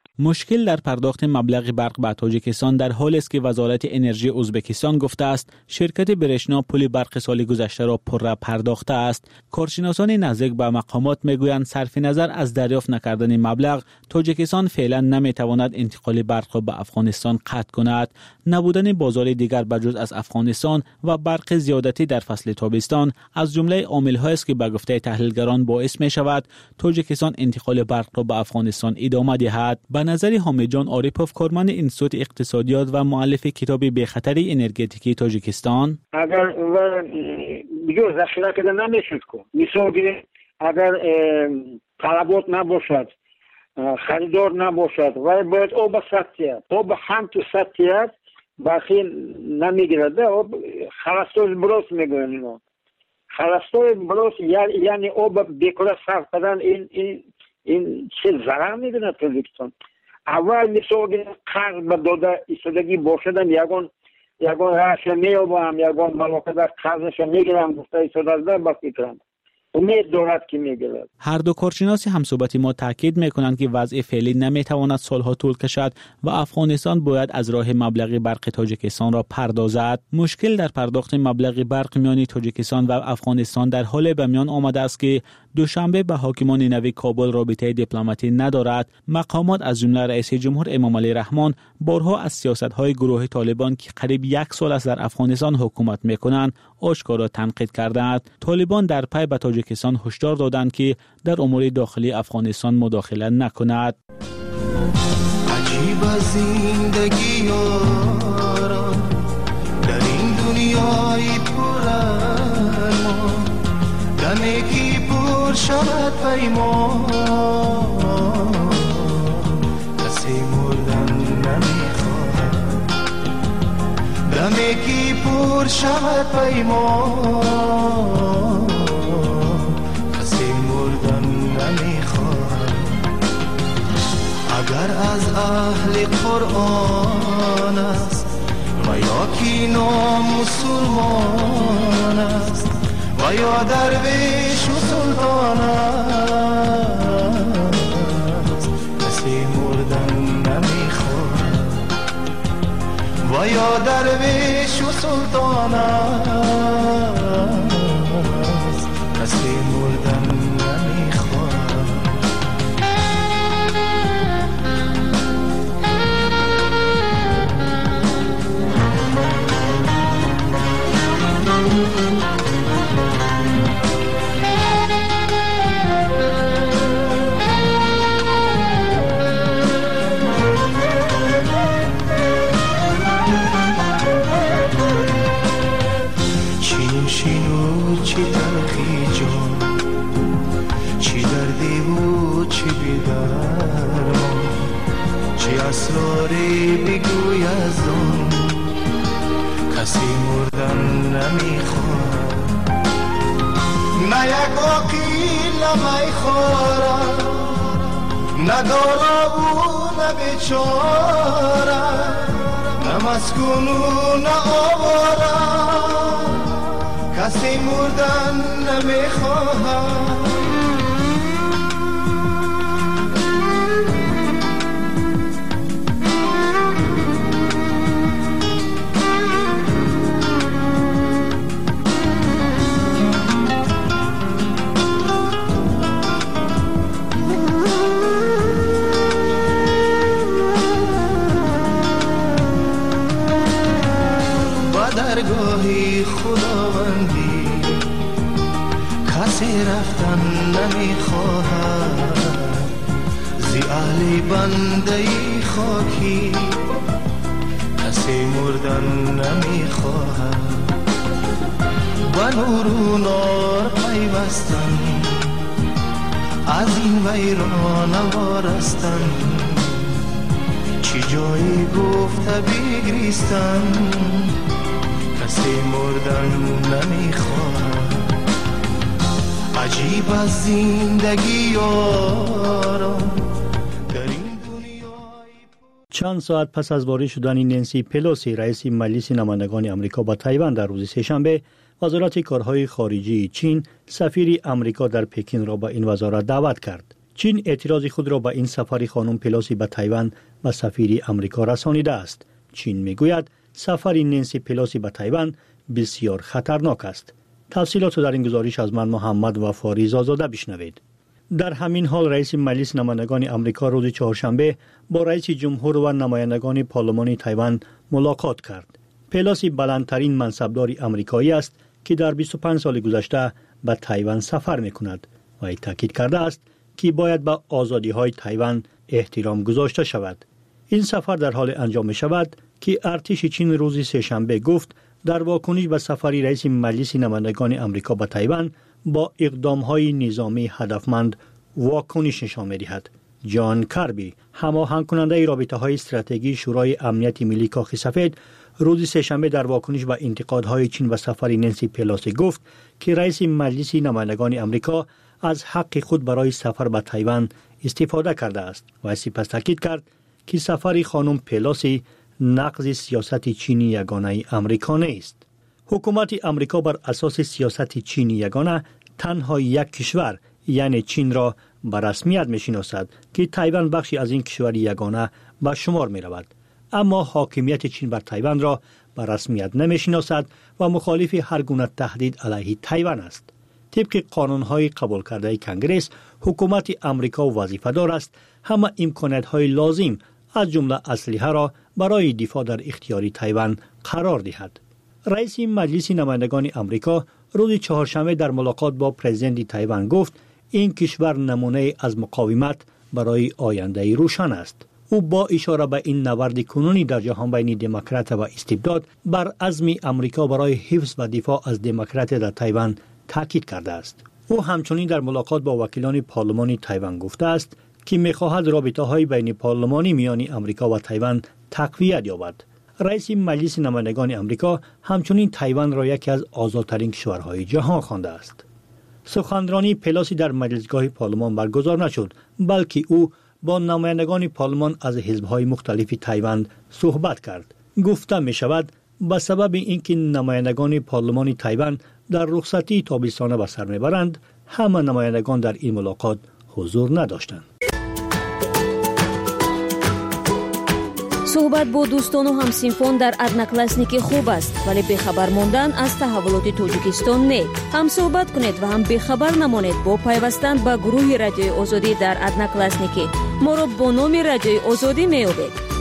Speaker 6: مشکل در پرداخت مبلغ برق به تاجیکستان در حالی است که وزارت انرژی ازبکستان گفته است شرکت برشنا پول برق سال گذشته را پرره پرداخته است. کارشناسان نزدیک به مقامات میگویند صرف نظر از دریافت نکردن مبلغ، تاجیکستان فعلا نمیتواند انتقال برق را به افغانستان قطع کند. نبودن بازار دیگر بجز از افغانستان و برق زیادتی در فصل تابستان از جمله عامل‌هایی است که به گفته تحلیلگران باعث می شود تاجیکستان انتقال برق را به افغانستان ادامه دهد. به نظر حامد جان عارفوف، کارمند انستیتوت اقتصادیات و مؤلف کتاب بی‌خطری انرژتیکی تاجیکستان،
Speaker 19: اگر دیگه ذخیره کده نمیشد کن، مثال اگر طلبات نباشد، خریدار نباشد و باید آب سطحیت، آب هم تو سطحیت باقی نمیگیرد، آب خلاصوز بروس میگوین اینا. خلاصوز بروس یعنی آب بیکره صرف کردن این چه ضرر میدونه تاجیکستان. اول مثال قرض به داده ایستادگی باشدن یگان راش میابم یگان ملاقه در قرضش میگیرم گفته ایستاده باقی کرم. امید دارد که میگیرد.
Speaker 6: هر دو کارشناس همصحبت ما تاکید میکنند که وضع فعلی نمیتواند سالها طول کشد و افغانستان باید از راه مبلغ برق تاجیکستان را پردازد. مشکل در پرداخت مبلغ برق میان تاجیکستان و افغانستان در حال به میان آمده است که دوشنبه به حاکمان نوی کابل رابطه دیپلماتی ندارد. مقامات از جمله رئیس جمهور امام علی رحمان بارها از سیاست‌های گروه طالبان که قریب 1 سال است در افغانستان حکومت میکنند آشکارا تنقید کردند. طالبان در پی به تاجیکستان هشدار دادند که در امور داخلی افغانستان مداخله نکند.
Speaker 20: عجیب زندگی یارا در این دنیای پرارمان دمیگی پر شود پیمان کسی مردن نمیخواهد دمیگی پر شود پیمان کسی مردن نمیخواهد اگر از اهل قرآن است و یا کی نامسلمان است و یا درویش و سلطان است کسی مردن نمیخواهد و یا درویش و سلطان است کسی مردن نمیخواهد چی تلخی جان چی دردی و چی بیدارم چی اسراری بگوی از آن کسی مردن نمیخواد نه یک عقیل نمیخورد نه دارا و نه بیچاره نه مسکون و نه آواره کسی مردن نمیخواهد با درگاهی خداوندی کسی رفتن نمیخواهد زی اهل بنده خاکی کسی مردن نمیخواهد و نور و نار پیوستن از این ویران وارستن چی جایی گفته بگریستن کسی مردن نمیخواهد عجیب از زندگی یارم
Speaker 18: چند ساعت پس از وارد شدن نانسی پلوسی رئیس مجلس نمایندگان آمریکا به تایوان در روز سه‌شنبه وزارت کارهای خارجه چین سفیر آمریکا در پکین را به این وزارت دعوت کرد. چین اعتراض خود را به این سفر خانم پلوسی به تایوان و سفیر آمریکا رسانیده است. چین میگوید سفر نانسی پلوسی به تایوان بسیار خطرناک است. تفصیلات در این گزارش از من محمد وفاری زاده بشنوید. در همین حال رئیس مجلس نمایندگان آمریکا روز چهارشنبه با رئیس جمهور و نمایندگان پارلمان تایوان ملاقات کرد. پلوسی بلندترین منصبدار آمریکایی است که در 25 سال گذشته به تایوان سفر می‌کند و تاکید کرده است که باید به آزادی‌های تایوان احترام گذاشته شود. این سفر در حال انجام می‌شود که ارتش چین روز سه‌شنبه گفت در واکنش به سفر رئیس مجلس نمایندگان آمریکا به تایوان با اقدام‌های نظامی هدفمند واکنش نشان می‌دهد. جان کاربی، هماهنگ کننده رابطه‌های استراتژیکی شورای امنیت ملی کاخ سفید، روز سه‌شنبه در واکنش به انتقادهای چین به سفر نانسی پلوسی گفت که رئیس مجلس نمایندگان آمریکا از حق خود برای سفر به تایوان استفاده کرده است و سپس تاکید کرد که سفر خانم پلوسی نقض سیاست چینی یگانه آمریکا نیست. حکومت آمریکا بر اساس سیاست چینی یگانه تنها یک کشور یعنی چین را به رسمیت می‌شناسد که تایوان بخشی از این کشور یگانه به شمار می‌رود. اما حاکمیت چین بر تایوان را به رسمیت نمی‌شناسد و مخالف هر گونه تهدید علیه تایوان است. طبق قانون‌های قبول کرده کنگره، حکومت آمریکا وظیفه‌دار است همه امکانات‌های لازم از جمله اسلحه را برای دفاع در اختیار تایوان قرار دهد. رئیس مجلس نمایندگان آمریکا روز چهارشنبه در ملاقات با پرزیدنت تایوان گفت این کشور نمونه از مقاومت برای آینده روشن است. او با اشاره به این نبرد کنونی در جهان بین دموکرات و استبداد بر عزم آمریکا برای حفظ و دفاع از دموکرات در تایوان تاکید کرده است. او همچنین در ملاقات با وکیلان پارلمان تایوان گفته است که می‌خواهد رابطه‌های بین پارلمانی میان آمریکا و تایوان تقویت یابد. رئیس مجلس نمایندگان آمریکا همچنین تایوان را یکی از آزادترین کشورهای جهان خوانده است. سخنرانی پلوسی در مجلسگاه پارلمان برگزار نشد، بلکه او با نمایندگان پارلمان از حزب‌های مختلف تایوان صحبت کرد. گفته می‌شود به سبب اینکه نمایندگان پارلمان تایوان در رخصتی تابستانه به سر میبرند، همه نمایندگان در این ملاقات حضور نداشتند.
Speaker 9: صحبت با دوستان و همسینفان در ادناکلاسنیک خوب است، ولی بخبر ماندن از تحولات تاجیکستان نه. هم صحبت کنید و هم بخبر نمانید با پیوستن به گروه رادیوی آزادی در ادناکلاسنیک. ما را با نام رادیوی آزادی میابید.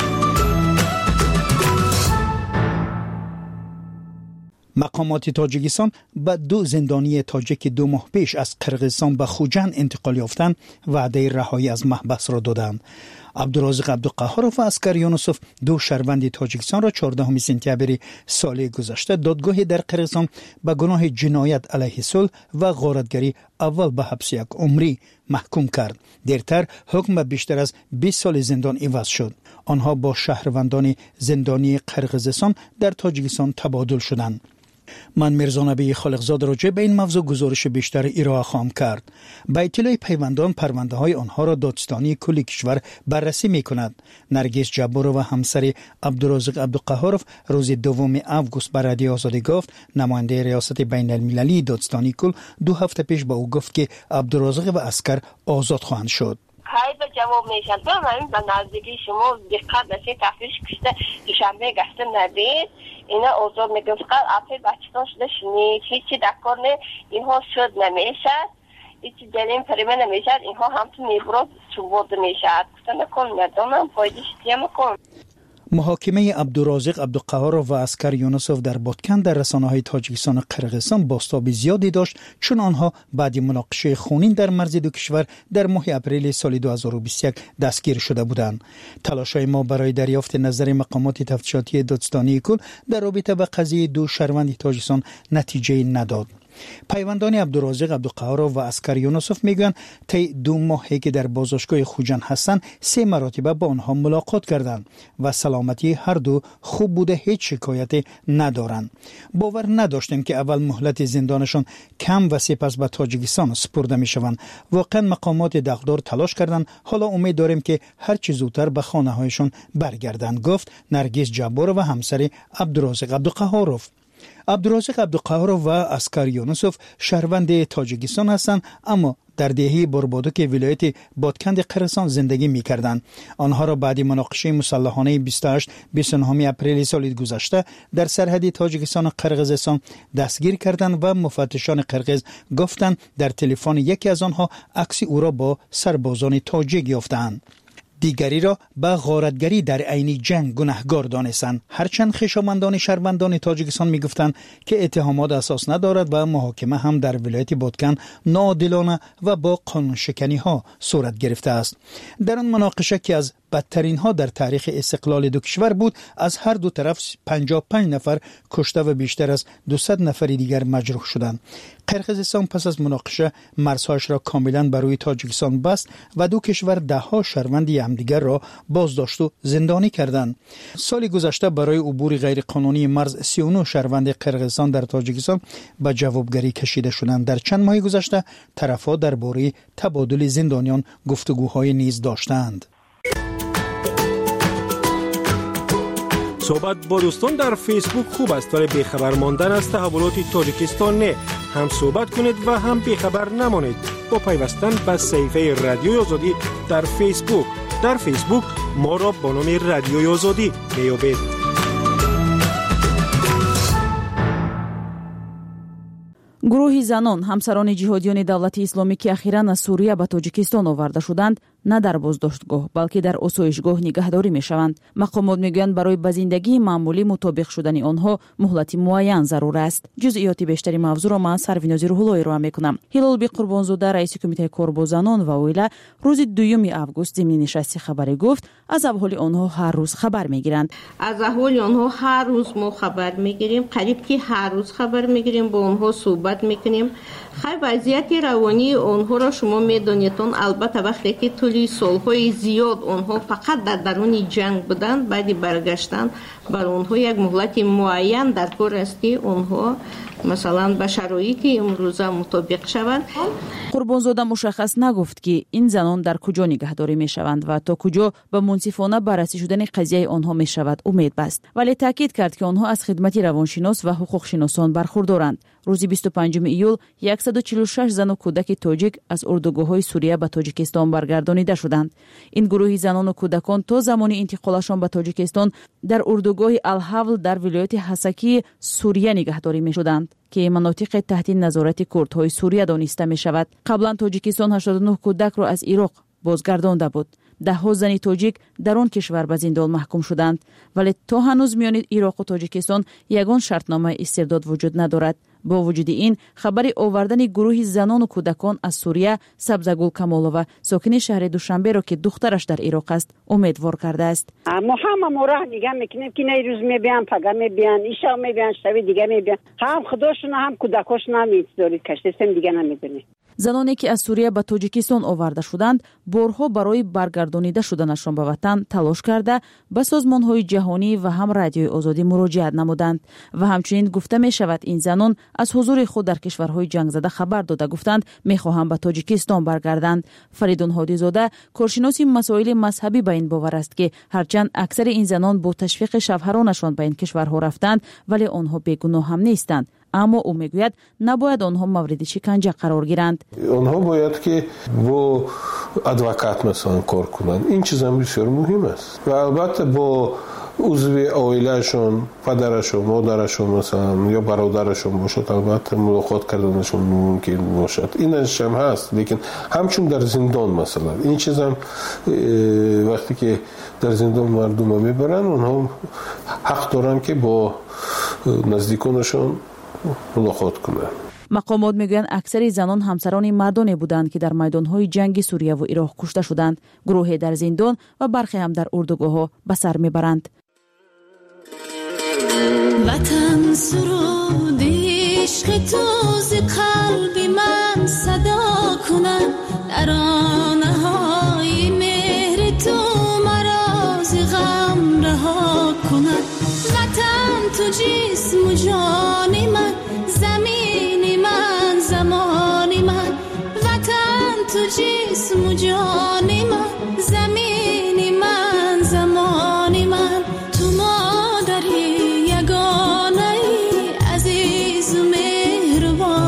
Speaker 10: مقامات تاجیکستان به 2 زندانی تاجیک 2 ماه پیش از قرقیزستان به خوجند انتقال یافتند وعده رهایی از محبس را دادند. عبدالرازق عبدالقهار و اسکر یونسوف 2 شهروند تاجیکستان را 14 سپتامبر سال گذشته دادگاه در قرقیزستان به گناه جنایت علیه صلح و غارتگری اول به حبس 1 عمری محکوم کرد. دیرتر حکم به بیشتر از 20 سال زندان عوض شد. آنها با شهروندان زندانی قرقیزستان در تاجیکستان تبادل شدند. من میرزا نبی خالقزاد راجع به این موضوع گزارش بیشتر ارائه خواهم کرد. با اطلاع پیوندان پرونده های آنها را دادستانی کل کشور بررسی می کند. نرگس جبار و همسر عبدالرازق عبدالقهار روز 2 آگوست بر رادیو آزادی گفت نماینده ریاست بین المللی دادستانی کل 2 هفته پیش به او گفت که عبدالرازق و اسکر آزاد خواهند شد.
Speaker 21: های به جواب میشن تو همین به نزدیکی شما دقت نشید تفتیش کشته دوشنبه گشته ندید اینا آزاد میگم فقط اپی بچه‌ها شده شنید هیچی دکار نه اینها شد نمیشه هیچی دلیم پریمه نمیشه اینها همتون میبرد چون برده میشه کتا نکن ندونم فایدش دیگه مکن.
Speaker 10: محاکمه عبدالرازق عبدالقهار و اسکر یونسوف در بادکن در رسانه‌های تاجیکستان و قرقیزستان بازتاب زیادی داشت چون آنها بعد مناقشه خونین در مرز 2 کشور در ماه اپریل سال 2021 دستگیر شده بودند. تلاش‌های ما برای دریافت نظر مقامات تفتیشاتی دادستانی کل در رابطه با قضیه 2 شهروند تاجیکستان نتیجه نداد. پیوندان عبدالرازق عبدالقهار و اسکر یونسوف میگویند طی 2 ماهی که در بازداشتگاه خوجند هستند 3 مرتبه با آنها ملاقات کردند و سلامتی هر دو خوب بوده، هیچ شکایتی ندارند. باور نداشتیم که اول مهلت زندانشان کم و سپس به تاجیکستان سپرده میشوند. واقعا مقامات دغدار تلاش کردند، حالا امید داریم که هر چه زودتر به خانه هایشان برگردند، گفت نرگس جبار و همسر عبدالرازق عبدالقهار. عبدالرازق عبدالقهار و اسکر یونسوف شهروند تاجیکستان هستند اما در دهه بربادوک ولایت بادکند قرغیزستان زندگی می‌کردند. آنها را بعد مناقشه مسلحانه 28-29 اپریل سال گذشته در سرحد تاجیکستان و قرغیزستان دستگیر کردند و مفتشان قرغیز گفتند در تلفن یکی از آنها عکس او را با سربازان تاجیک یافتند. دیگری را به غارتگری در عین جنگ گناهکار دانستند. هرچند خویشاوندان شهروندان تاجیکستان میگفتند که اتهامات اساس ندارد و محاکمه هم در ولایت بادکن ناعادلانه و با قانون شکنی ها صورت گرفته است. در آن مناقشه که از بدترین ها در تاریخ استقلال دو کشور بود، از هر دو طرف 55 نفر کشته و بیشتر از 200 نفر دیگر مجروح شدند. قرغیزستان پس از مناقشه مرزهایش را کاملا برای تاجیکستان بست و دو کشور دهها شهروند همدیگر را بازداشت و زندانی کردند. سال گذشته برای عبور غیرقانونی مرز 39 شهروند قرغیزستان در تاجیکستان به جوابگری کشیده شدند. در چند ماه گذشته طرفها درباره تبادل زندانیان گفتگوهای نیز داشتند.
Speaker 16: صحبت با دوستان در فیسبوک خوب است، ولی بیخبر ماندن از تحولات تاجیکستان نه. هم صحبت کنید و هم بیخبر نمانید با پیوستن به صفحه رادیوی آزادی در فیسبوک. در فیسبوک ما را با نام رادیوی آزادی میابید.
Speaker 1: گروهی زنان همسران جهادیان دولت اسلامی که اخیراً از سوریه به تاجیکستان آورده شدند، نه در بازداشتگاه بلکه در آسایشگاه نگهداری میشوند. مقامات میگویند برای به زندگی معمولی مطابق شدن آنها مهلت معین ضرور است. جزئیات بیشتری موضوع را من سرویناز روح‌الله ارائه میکنم. هلال بی قربانزاده رئیس کمیته کار با زنان و اویلا روز 2 آگوست ضمن نشست خبری گفت از احوال آنها هر روز خبر میگیرند.
Speaker 3: از احوال آنها هر روز ما خبر میگیریم، قریب که هر روز خبر میگیریم، با آنها صحبت میکنیم. خیر وضعیت روانی آنها را شما میدانید. البته وقتی که طولی سالهای زیاد آنها فقط در درون جنگ بودند، بعد برگشتن بر آنها یک مهلت معین در کار است که آنها مثلا به شرایط امروزه مطابق شوند.
Speaker 1: قربانزاده مشخص نگفت که این زنان در کجا نگهداری می شوند و تا کجا به منصفانه بررسی شدن قضیه آنها می شود امید بست، ولی تاکید کرد که آنها از خدمت روانشناس و حقوق شناسان برخوردارند. روز 25 ایول 146 زن و کودک تاجیک از اردوگاه‌های سوریه به تاجیکستان برگردانیده شدند. این گروه زنان و کودکان تا زمان انتقالشان به تاجیکستان در اردوگاه الحول در ولایت حسکی سوریه نگهداری می شدند که مناطق تحت نظارت کردهای سوریه دانسته می شود. قبلا تاجیکستان 89 کودک را از عراق بازگردانده بود. 10 زن تاجیک در آن کشور به زندان محکوم شدند، ولی تا هنوز میان عراق و تاجیکستان یگان شرطنامه استرداد وجود ندارد. با وجود این خبر آوردن گروه زنان و کودکان از سوریه سبزگل کمالова ساکن شهر دوشنبه را که دخترش در عراق است امیدوار کرده است.
Speaker 22: ما هم مورا نگاه میکنیم که نه روز میبیان پگاه میبیان ایشا میبیان شب دیگه میبیان، هم خودشون هم کودکاشون هم دارید کشته سم دیگه نمیدونی.
Speaker 1: زنانی که از سوریه به تاجیکستان آورده شدند بارها برای برگردانیده شدنشان به وطن تلاش کرده به سازمان‌های جهانی و هم رادیوی آزادی مراجعت نمودند و همچنین گفته می شود این زنان از حضور خود در کشورهای جنگ زده خبر داده گفتند می‌خواهند به تاجیکستان برگردند. فریدون هادی زاده کارشناس مسائل مذهبی به این باور است که هرچند اکثر این زنان با تشویق شوهرانشان به این کشورها رفتند ولی آنها بیگناه هم نیستند. اما او میگوید نباید آنها مورد شکنجه قرار گیرند.
Speaker 23: آنها باید که با ادوکات مثلا کار کنند. این چیز هم بسیار مهم است و البته با عضو عائلهشون، پدرشون، مادرشون مثلا یا برادرشون باشد البته ملاقات کردنشون ممکن باشد. اینش هم هست، لیکن همچون در زندان مثلا این چیز هم وقتی که در زندان مردم میبرن اونها حق دارن که با نزدیکانشون ملاقات کنند.
Speaker 1: مقامات میگویند اکثر زنان همسران مردانی بودند که در میدانهای جنگ سوریه و عراق کشته شدند. گروهی در زندان و برخی هم در اردوگاه‌ها به سر میبرند.
Speaker 24: وطن سرود عشق تو ز قلب من صدا کند، ترانه‌های مهر تو مرا ز غم رها کند. وطن تو جسم و جان من، زمین من زمان من. وطن تو جسم و جان من، زمین من زمان من. تو مادری یگانه ای عزیز و مهربان.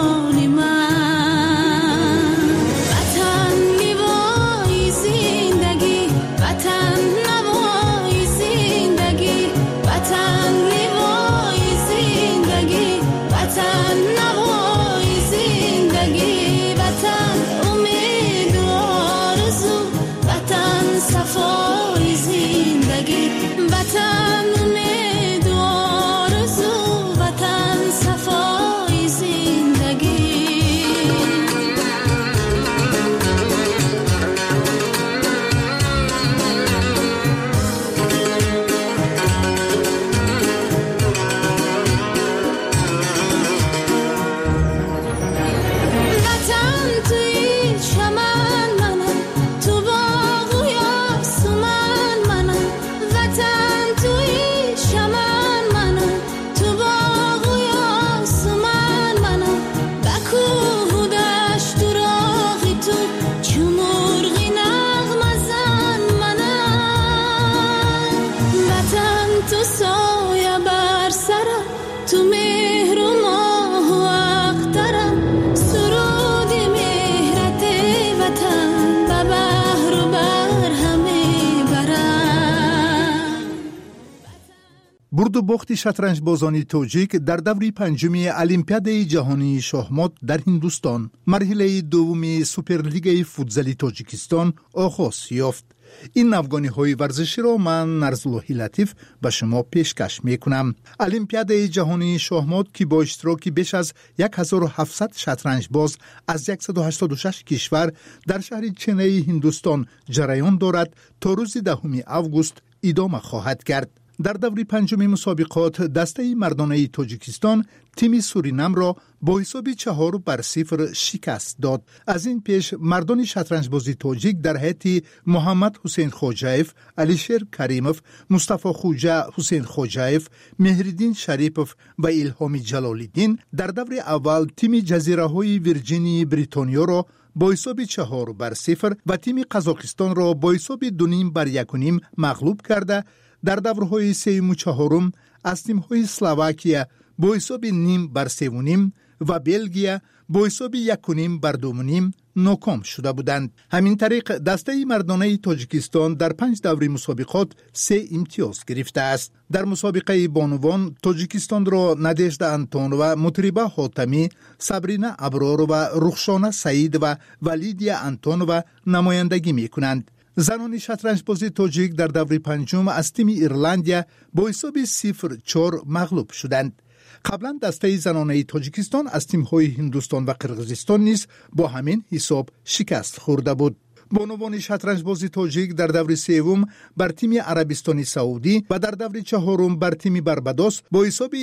Speaker 2: برد و باخت شطرنج‌بازان توجیک در دوره پنجم المپیاد جهانی شاهمات در هندوستان مرحله دوم سوپرلیگ فوتزال تاجیکستان آغاز یافت. این افغانی‌های ورزشی را من نرزاللهی لطیف به شما پیشکش می‌کنم. المپیاد جهانی شاهمات که با اشتراک بیش از 1700 شطرنج‌باز از 186 کشور در شهر چنئی هندوستان جریان دارد تا روز 10 آگوست ادامه خواهد کرد. در دوره پنجم مسابقات دسته مردانه تاجیکستان تیم سورینام را با حساب 4-0 شکست داد. از این پیش مردان شطرنج‌بازی تاجیک در هیئت محمد حسین خوجایف، علیشیر کریموف، مصطفی خوجا حسین خوجایف، مهردین شریپوف و الهام جلال‌الدین در دوره اول تیم جزیره‌های ویرجینی بریتانیا را با حساب 4-0 و تیم قزاقستان را با حساب 2-1 مغلوب کرده در دورهای سوم و چهارم از تیم‌های اسلواکیا با حساب 0-3 و بلژیا با حساب 1-2 ناکام شده بودند. همین طریق دسته مردانه تاجیکستان در 5 دوره مسابقات 3 امتیاز گرفته است. در مسابقه بانوان تاجیکستان را ندیشده انتونوا، مطربه حاتمی، صبرینا ابرار و رخشانه سعید و ولیدیا انتونوا نمایندگی می‌کنند. زنان شطرنج‌بازی تاجیک در دوره پنجم از تیم ایرلندیا با حساب 0-4 مغلوب شدند. قبلا دسته زنانه تاجیکستان از تیم‌های هندوستان و قرقیزستان نیز با همین حساب شکست خورده بود. بانوان شطرنج‌بازی تاجیک در دوره سوم بر تیم عربستان سعودی و در دوره چهارم بر تیم باربادوس با حساب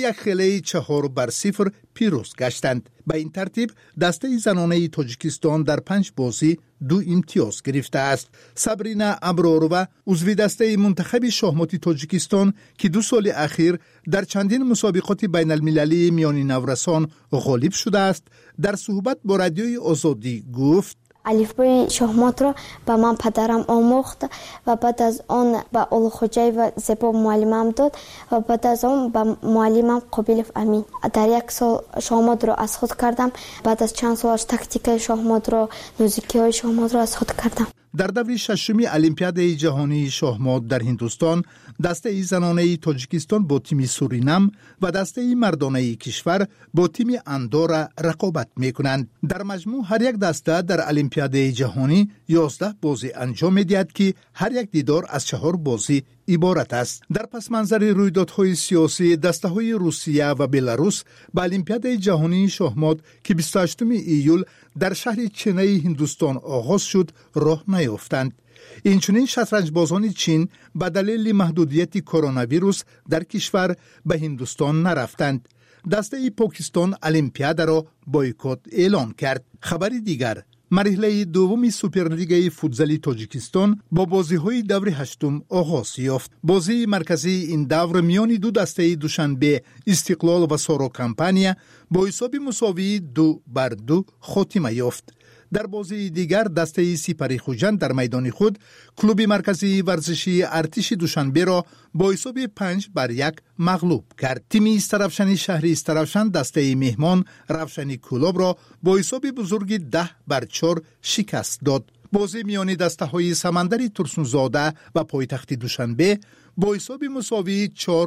Speaker 2: 4-0 پیروز گشتند. به این ترتیب دسته زنانه تاجیکستان در 5 بازی 2 امتیاز گرفته است. صبرینا ابرارова عضو دسته منتخب شاهمات تاجیکستان که 2 سال اخیر در چندین مسابقات بین المللی میانی نورسان غالب شده است، در صحبت با رادیوی آزادی گفت:
Speaker 4: الفبای شاهمات را به من پدرم آموخت و بعد از آن به اولخوجای و زیبا معلمم داد و بعد از آن به معلمم قابلف امین. در 1 سال شاهمات را از خود کردم. بعد از چند سالش تاکتیک شاهمات را، نوزیکی های شاهمات را از خود کردم. در دوره ششم المپیاد جهانی شاهمات در هندوستان دسته زنانه تاجیکستان با تیم سورینام و دسته مردانه کشور با تیم اندورا رقابت می‌کنند. در مجموع هر یک دسته در المپیاد جهانی 11 بازی انجام می‌دهد که هر یک دیدار از 4 بازی عبارت است. در پس منظر رویدادهای سیاسی دسته‌های روسیه و بلاروس به المپیاد جهانی شاهمات که 28 ایول در شهر چنئی هندوستان آغاز شد راه نیافتند. اینچنین شطرنج‌بازان چین به دلیل محدودیت کرونا ویروس در کشور به هندوستان نرفتند. دسته پاکستان المپیاد را بایکوت اعلام کرد. خبر دیگر: مرحله دوم سوپرلیگ فوتزال تاجیکستان با بازی‌های دور هشتم آغاز یافت. بازی مرکزی این دور میان دو دسته دوشنبه استقلال و سارو کمپانیا با حساب مساوی 2-2 خاتمه یافت. در بازی دیگر دسته سپری خوجند در میدان خود کلوب مرکزی ورزشی ارتش دوشنبه را با حساب 5-1 مغلوب کرد. تیم استرافشانی شهری استرافشان دسته مهمان رفشانی کلوب را با حساب بزرگ 10-4 شکست داد. بازی میان دسته های سمندری ترسونزاده و پایتخت دوشنبه با حساب مساوی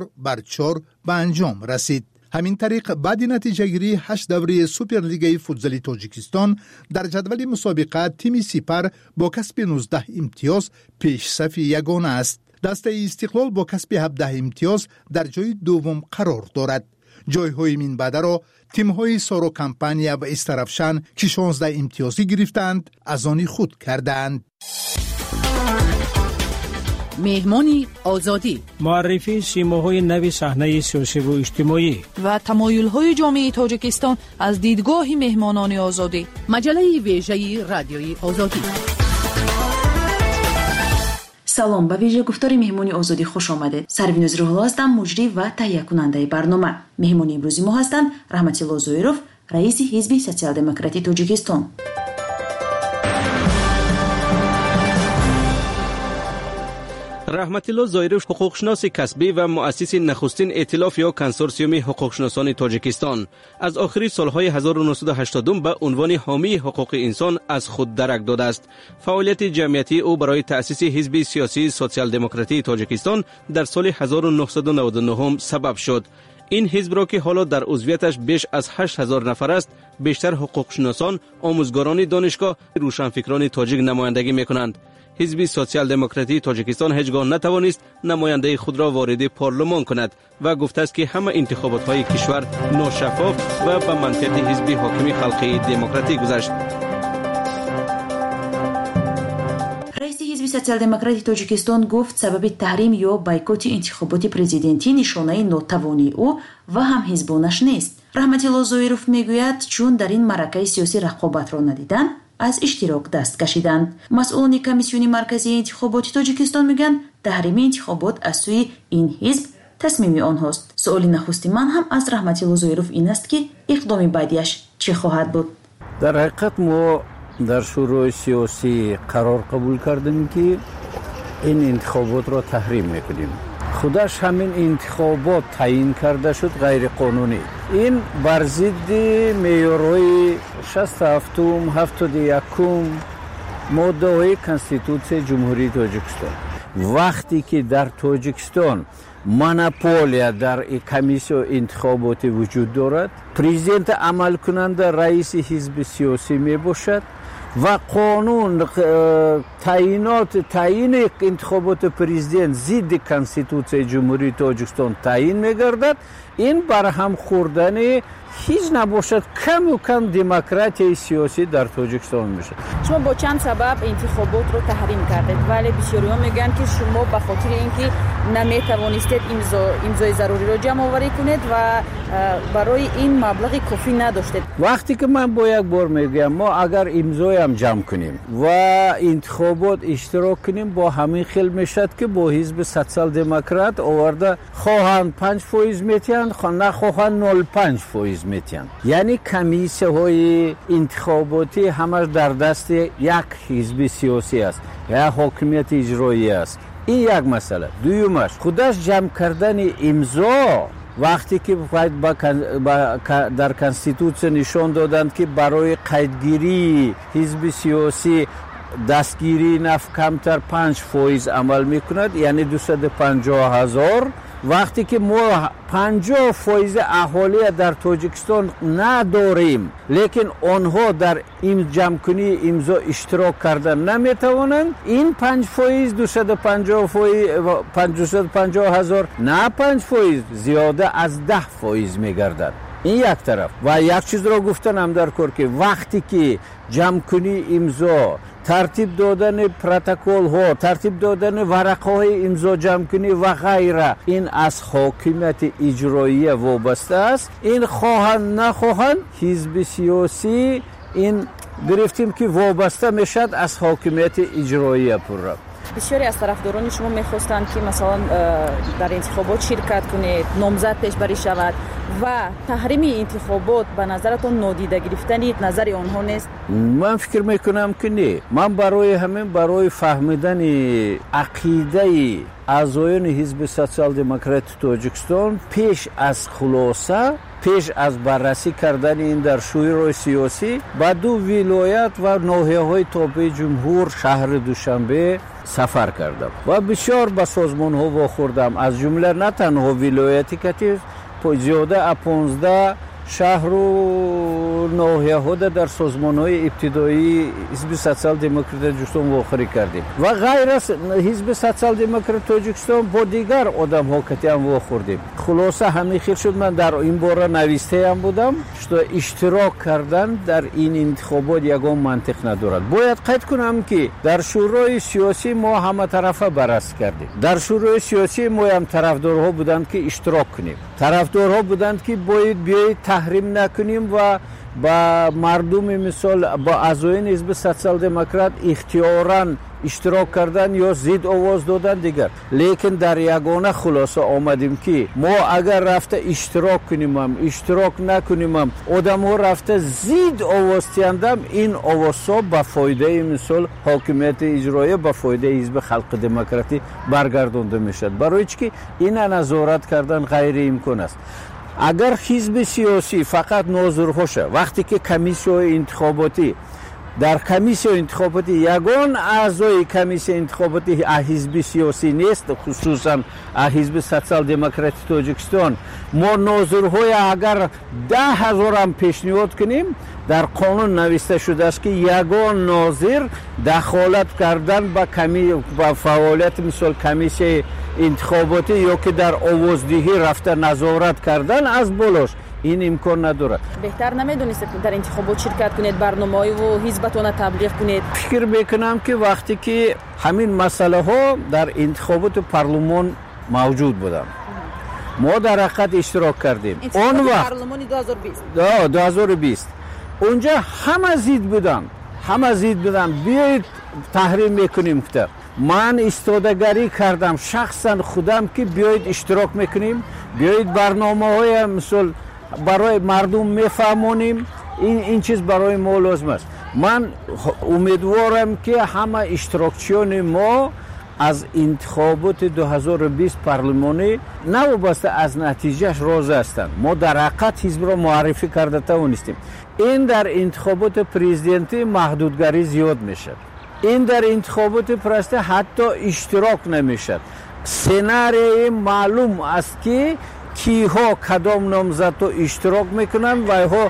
Speaker 4: 4-4 به انجام رسید. همین طریق بعد نتیجه گیری 8 دوره سوپرلیگ فوتزال تاجیکستان در جدول مسابقه تیم سپر با کسب 19 امتیاز پیش صف یگانه است. دسته استقلال با کسب 17 امتیاز در جای دوم قرار دارد. جایهای من بعد را تیم‌های سارو کمپانیا و استرافشان که 16 امتیازی گرفتند از آن خود کردند.
Speaker 12: مهمانی آزادی،
Speaker 13: معرفی سیماهای نوی صحنه سیاسی و اجتماعی
Speaker 1: و تمایل‌های جامعه تاجیکستان از دیدگاه مهمانان آزادی.
Speaker 12: مجله ویژه رادیوی آزادی.
Speaker 25: سلام، به ویژه گفتار مهمانی آزادی خوش آمده. سروینوز روح‌الله هستم، مجری و تهیه کننده برنامه. مهمانی امروزی ما هستند رحمتالله زویروف، رئیس حزب سوسیال دموکراتی تاجیکستان.
Speaker 5: رحمتالله زایروف حقوقشناس کسبی و مؤسس نخستین ائتلاف یا کنسورسیوم حقوقشناسان تاجیکستان از آخر سالهای 1980 به عنوان حامی حقوق انسان از خود درک داده است. فعالیت جمعیتی او برای تأسیس حزب سیاسی سوسیال دموکراتی تاجیکستان در سال 1999 سبب شد. این حزب را که حالا در عضویتش بیش از 8000 نفر است، بیشتر حقوقشناسان، آموزگاران دانشگاه، روشنفکران تاجیک نمایندگی می‌کنند. حزب سوسیال دموکراتی تاجیکستان هیچگاه نتوانست نماینده خود را وارد پارلمان کند و گفته است که همه انتخابات‌های کشور ناشفاف و به منفعت حزب حاکم خلقی دموکراتی گذشت.
Speaker 25: رئیس حزب سوسیال دموکراتی تاجیکستان گفت سبب تحریم یا بایکوت انتخابات پرزیدنتی نشانه ناتوانی او و هم حزبانش نیست. رحمتالله زایروف میگوید چون در این معرکه سیاسی رقابت را ندیدن از اشتراک دست کشیدند. مسئولان کمیسیون مرکزی انتخابات تاجیکستان میگن تحریم انتخابات از سوی این حزب تصمیم آنهاست. سوال نخستی من هم از رحمتالله زایروف این است که اقدام بعدیش چه خواهد بود؟
Speaker 7: در حقیقت ما در شورای سیاسی قرار قبول کردیم که این انتخابات را تحریم میکنیم. خودش همین انتخابات تعیین کرده شد غیر قانونی. این بر ضد معیارهای 67 71 ماده های کنستیتوسیون جمهوری تاجیکستان. وقتی که در تاجیکستان مونوپولیا در کمیسیون انتخاباتی وجود دارد، پرزیدنت عمل کننده رئیس حزب سیاسی می باشد و قانون تعیین انتخابات پرزیدنت ضد کنستیتوسیون جمهوری تاجیکستان تعیین می‌گردد. این بر هم خوردن هیچ نباشد کم و کم دموکراسی سیاسی در تاجیکستان میشه.
Speaker 11: شما با چند سبب انتخابات رو تحریم کردید، ولی بسیاری‌ها میگن که شما به خاطر اینکه نمیتوانستید امضای ضروری رو جمع آوری کنید و برای این مبلغ کافی نداشتید.
Speaker 7: وقتی که من با یک بار میگم ما اگر امضای هم جمع کنیم و انتخابات اشتراک کنیم با همین خیل میشد که با حزب سوسیال دموکرات آورده خواهند 5% میتین، نخواهند 0.5% میتین. یعنی کمیسیه های انتخاباتی همش در دست یک حزب سیاسی است یا حاکمیت اجرایی است. این یک مسئله. دویمش خودش جمع کردن امضا وقتی که در کنستیتوسیون نشان دادند که برای قیدگیری حزب سیاسی دستگیری نفت کمتر 5% عمل میکند، یعنی 250,000. وقتی که ما 50% اهالی در تاجیکستان نداریم لیکن آنها در این جمع‌کنی امضا اشتراک کردن نمیتوانند، این 5% 250,000 نه 5% زیاده از 10% میگردد. این یک طرف. و یک چیز را گفتنم در کار که وقتی که جمع‌کنی امضا، ترتیب دادن پروتکل ها، ترتیب دادن ورقه های امضا جمع کنی و غیره، این از حاکمیت اجرایی وابسته است. این خواهند نخواهند حزب سیاسی این گرفتیم که وابسته میشد از حاکمیت اجرایی پورا.
Speaker 11: بسیاری از طرفداران شما میخواستند که مثلا در انتخابات شرکت کنید، نامزد پیشبری شود و تحریم انتخابات به نظرتون نادیده گرفتن نظر آنها نیست؟
Speaker 7: من فکر میکنم که نه. من برای فهمیدن عقیده اعضایان حزب سوسیال دموکرات تاجیکستان پیش از خلاصه، پیش از بررسی کردن این در شورای سیاسی با 2 ولایت و ناحیه‌های تابع جمهور شهر دوشنبه سفر کردم و بسیار به سازمان ها واخوردم، از جمله نه تنها ولایتی که زیاده 15 شهر و ناحیه ها در سازمان های ابتدایی حزب سوسیال دموکرات تاجیکستان واخوری کردیم و غیر از حزب سوسیال دموکرات تاجیکستان با دیگر آدم ها که هم واخوردیم. خلاصه همین خیلی شد من در این باره نویسته هم بودم که اشتراک کردن در این انتخابات یگان منطق ندارد. باید قید کنم که در شورای سیاسی ما همه طرفه بررسی کردیم. در شورای سیاسی ما هم طرفدارها بودند که اشتراک کنیم، طرفدارها بودند که باید بیایید تحریم نکنیم و با مردم مثال با اعضایان حزب سوسیال دموکرات اختیاراً иштирок кардан ё зид овоз додан дигар. Лекин дар ягона хулоса омадем ки мо агар рафта иштирок куним, иштирок накуним, одамҳо рафта зид овоз тиҳандам, ин овозҳо ба фоидаи мисол ҳокимияти иҷроия, ба фоидаи ҳизби халқи демократӣ баргардонда мешавад. Барои чӣ ки ина назорат кардан ғайриимкон аст. агар ҳизби сиёсӣ фақат нозирҳоша вақте ки комиссияҳои интихоботӣ дар комиссияи интихоботӣ ягон аъзои комиссияи интихоботӣ ҳизби сиёсӣ нест, хусусан ҳизби социал-демократии Тоҷикистон, мо нозирҳои агар 10,000 пешниҳод кунем, дар қонун нависта шудааст ки ягон нозир дахолат кардан ба фаъолияти мисол комиссияи интихоботӣ ё ки дар овоздиҳӣ рафта назорат кардан аз болош ин имкон надорад.
Speaker 11: беҳтар намедонистед дар интихобот ширкат кунед, барномаҳои ҳизбатона таблиғ кунед?
Speaker 7: фикр мекунам ки вақте ки ҳамин масъалаҳо дар интихоботи парлумон мавҷуд буданд, мо дар ҳақиқат иштирок кардем. Он вақт
Speaker 11: парлумони 2020
Speaker 7: 2020 онҷа ҳама зид буданд, биёед таҳрим мекунем кутар. ман истодагарӣ кардам шахсан худам ки биёед иштирок мекунем, биёед барномаҳои мисол барои мардум мефаҳмонем, ин чиз барои мо лозим аст. ман умедворам ки ҳама иштирокчиёни мо аз интихоботи 2020 парлумонӣ навобаста аз натиҷааш розӣ ҳастанд. мо дар ҳақиқат ҳизбро муаррифӣ карда тавонистем. ин дар интихоботи президентӣ маҳдудгарӣ зиёд мешавад. ин дар интихоботи президентӣ ҳатто иштирок намешавад. сценарии маълум аст ки киҳо кадом номзадҳо иштирок мекунанд ва ҳо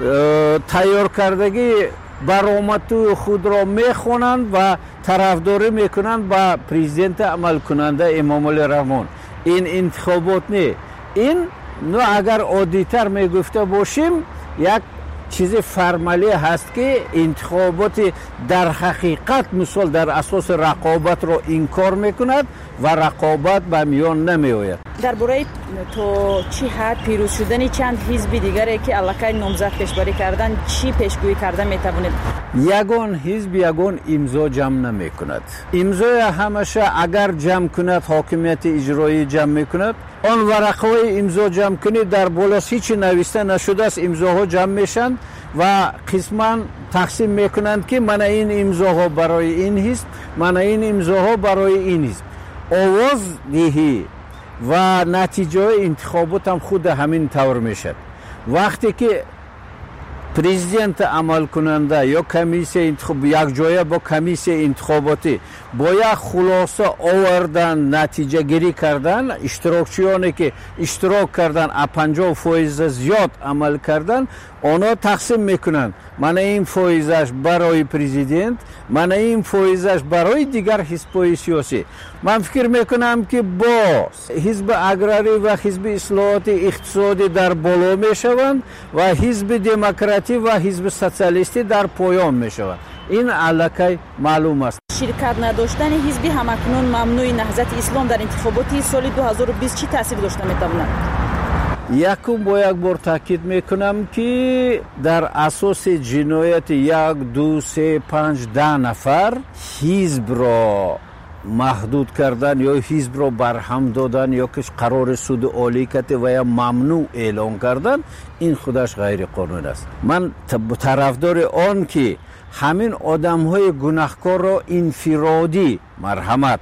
Speaker 7: тайёркардагии баромадҳои худро мехонанд ва тарафдорӣ мекунанд ба президенти амалкунанда Эмомалӣ Раҳмон. ин интихобот не. ин агар оддитар мегуфта бошем, як чизи формалӣ ҳаст ки интихоботи дар ҳақиқат мисол дар асоси рақобатро инкор мекунад ва рақобат ба миён намеояд.
Speaker 11: дар бораи то чӣ ҳад пирӯз шудани чанд ҳизби дигаре ки аллакай номзад пешбарӣ кардан чӣ пешгӯӣ карда метавонед?
Speaker 7: ягон ҳизб ягон имзо ҷамъ намекунад. имзои ҳамаша агар ҷамъ кунад, ҳокимияти иҷроӣ ҷамъ мекунад, он варақаҳои имзо ҷамъ кунӣ дар болос ҳичи нависта нашудааст, имзоҳо ҷамъ мешанд ва қисман тақсим мекунанд ки мана ин имзоҳо барои ин ҳизб, мана ин имзоҳо барои ин ҳизб. овоз диҳӣ ва натиҷаҳои интихобот ҳам худ ҳамин тавр мешавад. вақте ки президент амалкунанда ё комиссия якҷоя бо комиссияи интихоботӣ бо як хулоса овардан, натиҷагирӣ кардан, иштирокчиёне ки иштирок кардан 50% зиёд амал кардан, онҳо тақсим мекунанд. мана ин фоизаш барои президент, мана ин фоизаш барои дигар ҳизбҳои сиёсӣ. ман фикр мекунам ки бо ҳизби аграрӣ ва ҳизби ислоҳоти иқтисодӣ дар боло мешаванд ва ҳизби демократӣ ва ҳизби социалистӣ дар поён мешаванд. ин аллакай маълум аст.
Speaker 11: ширкат надоштани ҳизби ҳамакнун мамнӯи наҳзати ислом дар интихоботи соли 2020 чӣ таъсир дошта метавонад?
Speaker 7: якум бо як бор таъкид мекунам ки дар асоси ҷинояти 1, 2, 3, 5, 10 нафар ҳизбро маҳдуд кардан ё ҳизбро барҳам додан ё ки қарори суди олӣ карда ва я мамнӯъ эълон кардан, ин худаш ғайриқонун аст. ман тарафдори он ки ҳамин одамҳои гунаҳкорро инфиродӣ марҳамат,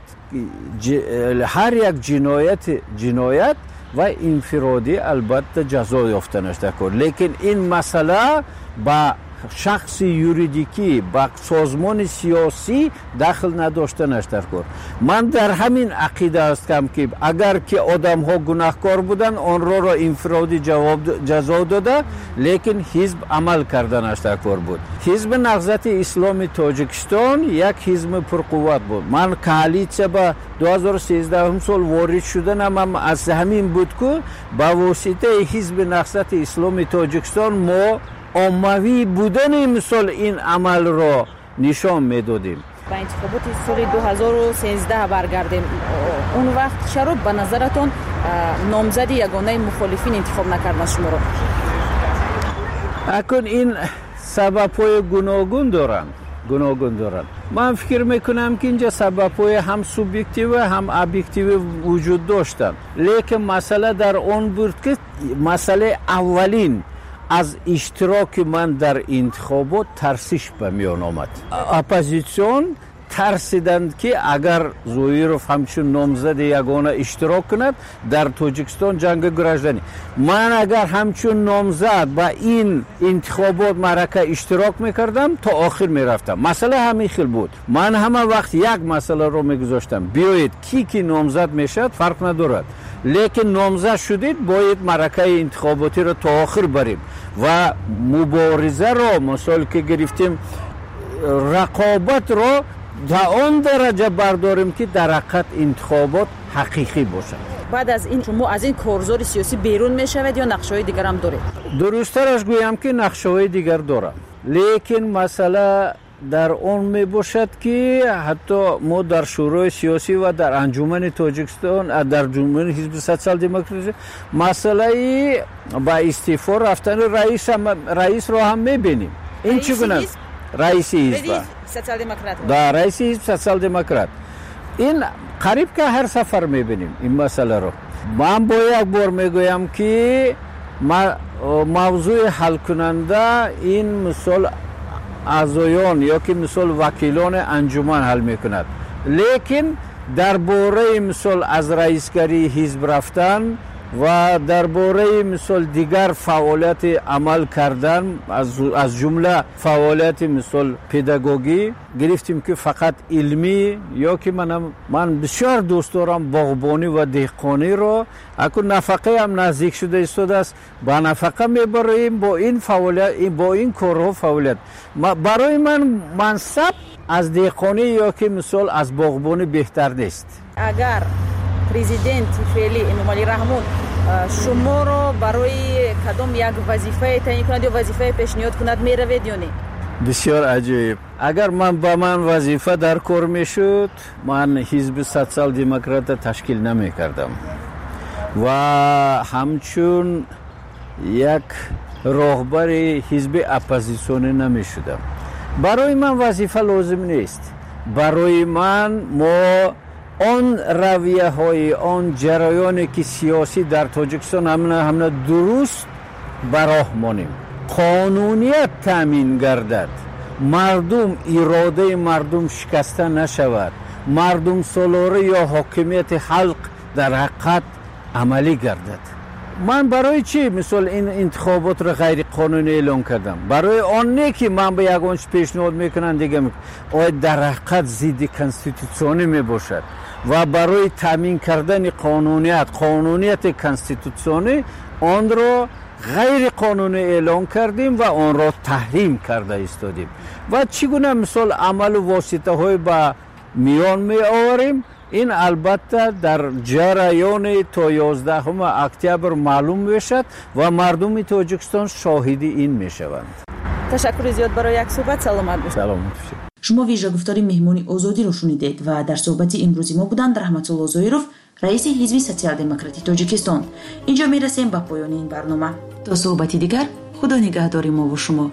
Speaker 7: ҳар як ҷиноят ва инфиродӣ албатта ҷазо ёфтанаш дакор. лекин ин масъала ба шахси юридикӣ, ба созмони сиёсӣ дахл надоштанаш даркор. ман дар ҳамин ақида ҳастам ки агар ки одамҳо гунаҳкор буданд, онҳоро инфиродӣ ҷазо дода, лекин ҳизб амал карданаш даркор буд. ҳизби наҳзати исломи Тоҷикистон як ҳизби пурқувват буд. ман коалитсия ба 2013 сол ворид шуданам аз ҳамин буд ки ба воситаи ҳизби наҳзати исломи Тоҷикистон мо оммавӣ будани мисол ин амалро нишон медодем.
Speaker 11: ба интихоботи соли 2013 баргардем. он вақт чаро ба назаратон номзади ягонаи мухолифин интихоб накарданд шуморо?
Speaker 7: акун ин сабабҳои гуногун доранд. گوناگون دارند. من فکر میکنم که اینجا سبب‌های هم سوبژکتیو و هم ابجکتیو وجود داشتند، لیکن مسئله در اون بود که مسئله اولین از اشتراک من در انتخابات ترسش به میان آمد. اپوزیسیون ترسیدند که اگر زویروف همچون نامزد یگانه اشتراک کند در تاجیکستان جنگ گرجدنی، من اگر همچون نامزد با این انتخابات معرکه اشتراک میکردم تا آخر میرفتم. مسئله همین خیل بود. من همه وقت یک مسئله رو میگذاشتم، بیایید کی نامزد میشد فرق ندارد، لیکن نامزد شدید باید معرکه انتخاباتی رو تا آخر بریم و مبارزه رو مثال که گرفتیم رقابت رو تا اون درجه برداریم که در حقیقت انتخابات حقیقی باشد.
Speaker 11: بعد از این شما از این کارزار سیاسی بیرون میشوید یا نقشه‌های دیگر هم دارید؟
Speaker 7: درست‌ترش گویم که نقشه‌های دیگر دارم، لیکن مسئله در اون می باشد که حتی ما در شورای سیاسی و در انجمن تاجیکستان در انجمن حزب سوسیال دموکراسی مسئله با استعفا رفتن رئیس رو هم می‌بینیم. این چگونه رئیس حزب
Speaker 11: سوسیال دموکرات
Speaker 7: در رئیس حزب سوسیال دموکرات این قریب که هر سفر می‌بینیم این مسئله رو. من با یک بار میگویم که موضوع حل کننده این مثال اعضایان یا که مثال وکیلان انجمن حل میکند، لیکن درباره مثال از رئیسگری حزب رفتن و درباره مثال دیگر فعالیت عمل کردن از جمله فعالیت مثال پداگوژی گرفتیم که فقط علمی یا که من بسیار دوست دارم باغبانی و دهقانی رو اکنون نفقه هم نزدیک شده است، با نفقه میبریم با این فعالیت با این کارها فعالیت. برای من منصب از دهقانی یا که مثال از باغبانی بهتر نیست.
Speaker 11: اگر پرزیدنت فعلی امامعلی رحمون شما رو برای کدام یک وظیفه تعیین کند یا وظیفه پیشنهاد کند میروید یا نه؟
Speaker 7: بسیار عجیب. اگر من وظیفه در کار میشد من حزب سوسیال دموکرات تشکیل نمی کردم و همچون یک راهبر حزب اپوزیسیونی نمی شدم. برای من وظیفه لازم نیست. برای ما آن رویه های آن جریانی که سیاسی در تاجیکستان همه درست براه مانیم، قانونیت تامین گردد، مردم اراده مردم شکسته نشود، مردم سالاره یا حاکمیت خلق در حقیقت عملی گردد. من برای چی مثل این انتخابات را غیر قانونی اعلام کردم؟ برای آن نه که من به یگانش پیشنهاد میکنم دیگه در حقیقت ضد کانستیتوسیونی می باشد و برای تامین کردن قانونیت کانستیتوسیونی آن را غیر قانونی اعلام کردیم و آن را تحریم کرده ایستادیم و چگونه مثال عمل و واسطه های با میان می آوریم. این البته در جریان تا 11 اکتبر معلوم میشد و مردم تاجیکستان شاهد این میشوند.
Speaker 11: تشکر زیاد برای یک صحبت. سلامت باشید.
Speaker 7: سلامت باشید.
Speaker 25: شما ویژه گفتار مهمانی آزادی رو شنیدید و در صحبت امروزی ما بودند رحمت الله زویروف، رئیس حزب سوسیال دموکراتی تاجیکستان. اینجا میرسیم به پایان این برنامه. تا صحبتی دیگر، خدا نگهدار ما و شما.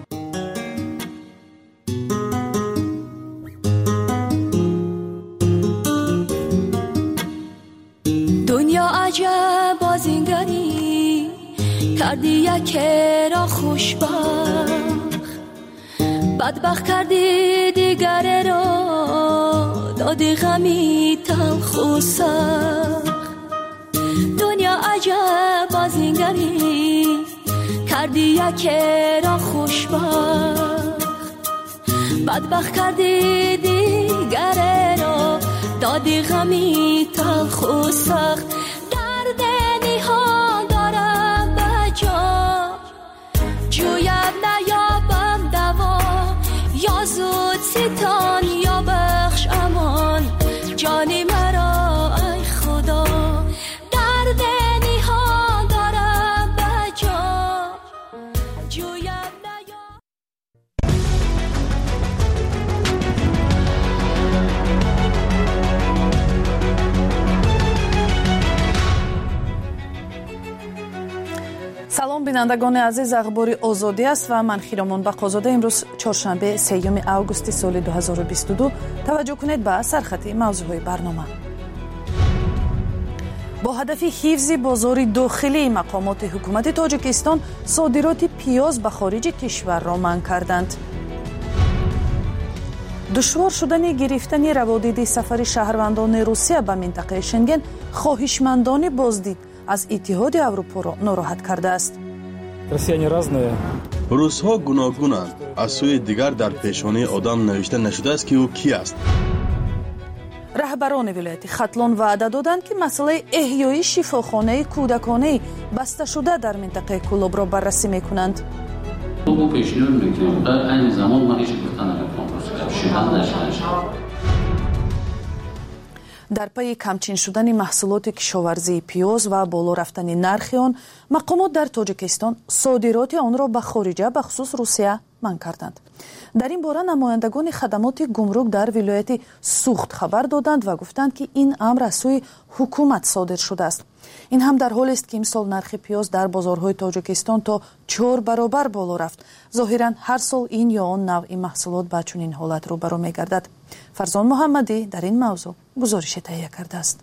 Speaker 24: دنیا عجب بازینگری کردی یک را خوشبخت، بدبخت کردی دیگر را دادی غمی تلخ و سخت. دنیا عجب بازینگری کردی یک را خوشبخت، بدبخت کردی دیگر را دادی غمی تلخ و سخت. درد نهان دارم به جا جویم نیابم دوا، یا زود ستان یا بخش امان جانی مرا ای خدا. درد نهان دارم به جا جویم نیابم.
Speaker 1: سلام бинандагони азиз, ахбори озодӣ аст ва ман Хиромон Бақозода. имрӯз чоршанбе 3 августи соли 2022. таваҷҷӯҳ кунед ба сархати мавзӯъҳои барнома. бо ҳадафи ҳифзи бозори дохилии мақомоти ҳукумати Тоҷикистон содироти пиёз ба хориҷи кишварро манъ карданд. душвор шудани гирифтани раводиди сафари шаҳрвандони Русия ба минтақаи Шенген хоҳишмандони боздид аз Иттиҳоди Аврупоро нороҳат кардааст.
Speaker 8: русҳо гуногунанд. аз сӯи дигар дар пешонаи одам навишта нашудааст ки ӯ кӣ аст.
Speaker 1: раҳбарони вилояти Хатлон ваъда доданд ки масъалаи эҳёи шифохонаи кӯдаконаи басташуда дар минтақаи Кӯлобро баррасӣ мекунанд. дар пайи камчин шудани маҳсулоти кишоварзии пиёз ва боло рафтани нархи он, мақомот дар Тоҷикистон содироти онро ба хориҷа, бахусус Русия, манъ карданд. дар ин бора намояндагони хадамоти гумрук дар вилояти Суғд хабар доданд ва гуфтанд ки ин амр аз сӯи ҳукумат содир шудааст. ин ҳам дар ҳолест ки имсол нархи пиёз дар бозорҳои Тоҷикистон то 4 баробар боло рафт. зоҳиран ҳар сол ин ё он навъи маҳсулот ба чунин ҳолат рӯбарӯ мегардад. фарзон муҳаммадӣ дар ин мавзӯъ гузорише таҳия кардааст.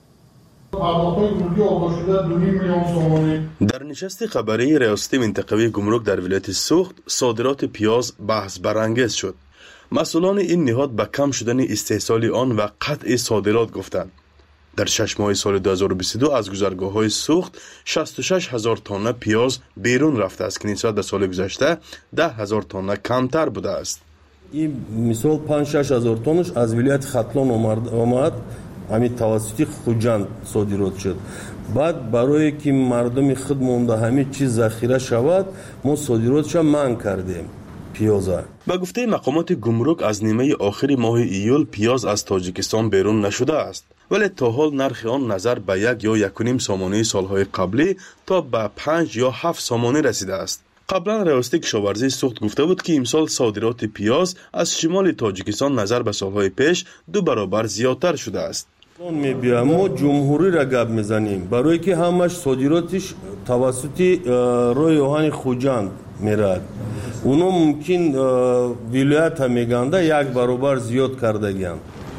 Speaker 8: дар нишасти хабарии риёсати минтақавии гумрук дар вилояти Суғд содироти пиёз баҳсбарангез шуд. масъулони ин ниҳод ба кам шудани истеҳсоли он ва қатъи содирот гуфтанд. дар 6 моҳи соли 2022 аз гузаргоҳҳои Суғд 66 000 тонна пиёз берун рафтааст, ки нисбат ба соли гузашта 10 000 тонна камтар будааст.
Speaker 14: ин мисол 5-6 000 тоннаш аз вилояти Хатлон омад, ҳамин тавассути Хуҷанд содирот шуд. баъд барое ки мардуми худ монда ҳамин чиз захира шавад, мо содиротша манъ кардем пиёза.
Speaker 8: ба гуфтаи мақомоти гумрук аз нимаи охири моҳи июл пиёз аз Тоҷикистон берун нашудааст, вале то ҳол нархи он назар ба 1 ё 1.5 сомонии солҳои қаблӣ то ба 5 ё 7 сомонӣ расидааст. қаблан риёсати кишоварзии Суғд гуфта буд ки имсол содироти пиёз аз шимоли Тоҷикистон назар ба солҳои пеш 2 баробар зиёдтар шудааст.
Speaker 14: мо ҷумҳуриро гап мезанем, барое ки ҳамаш содиротиш тавассути роҳи оҳани Хуҷанд мерад. уно мумкин вилоята меганда 1 баробар зиёд кардагианд.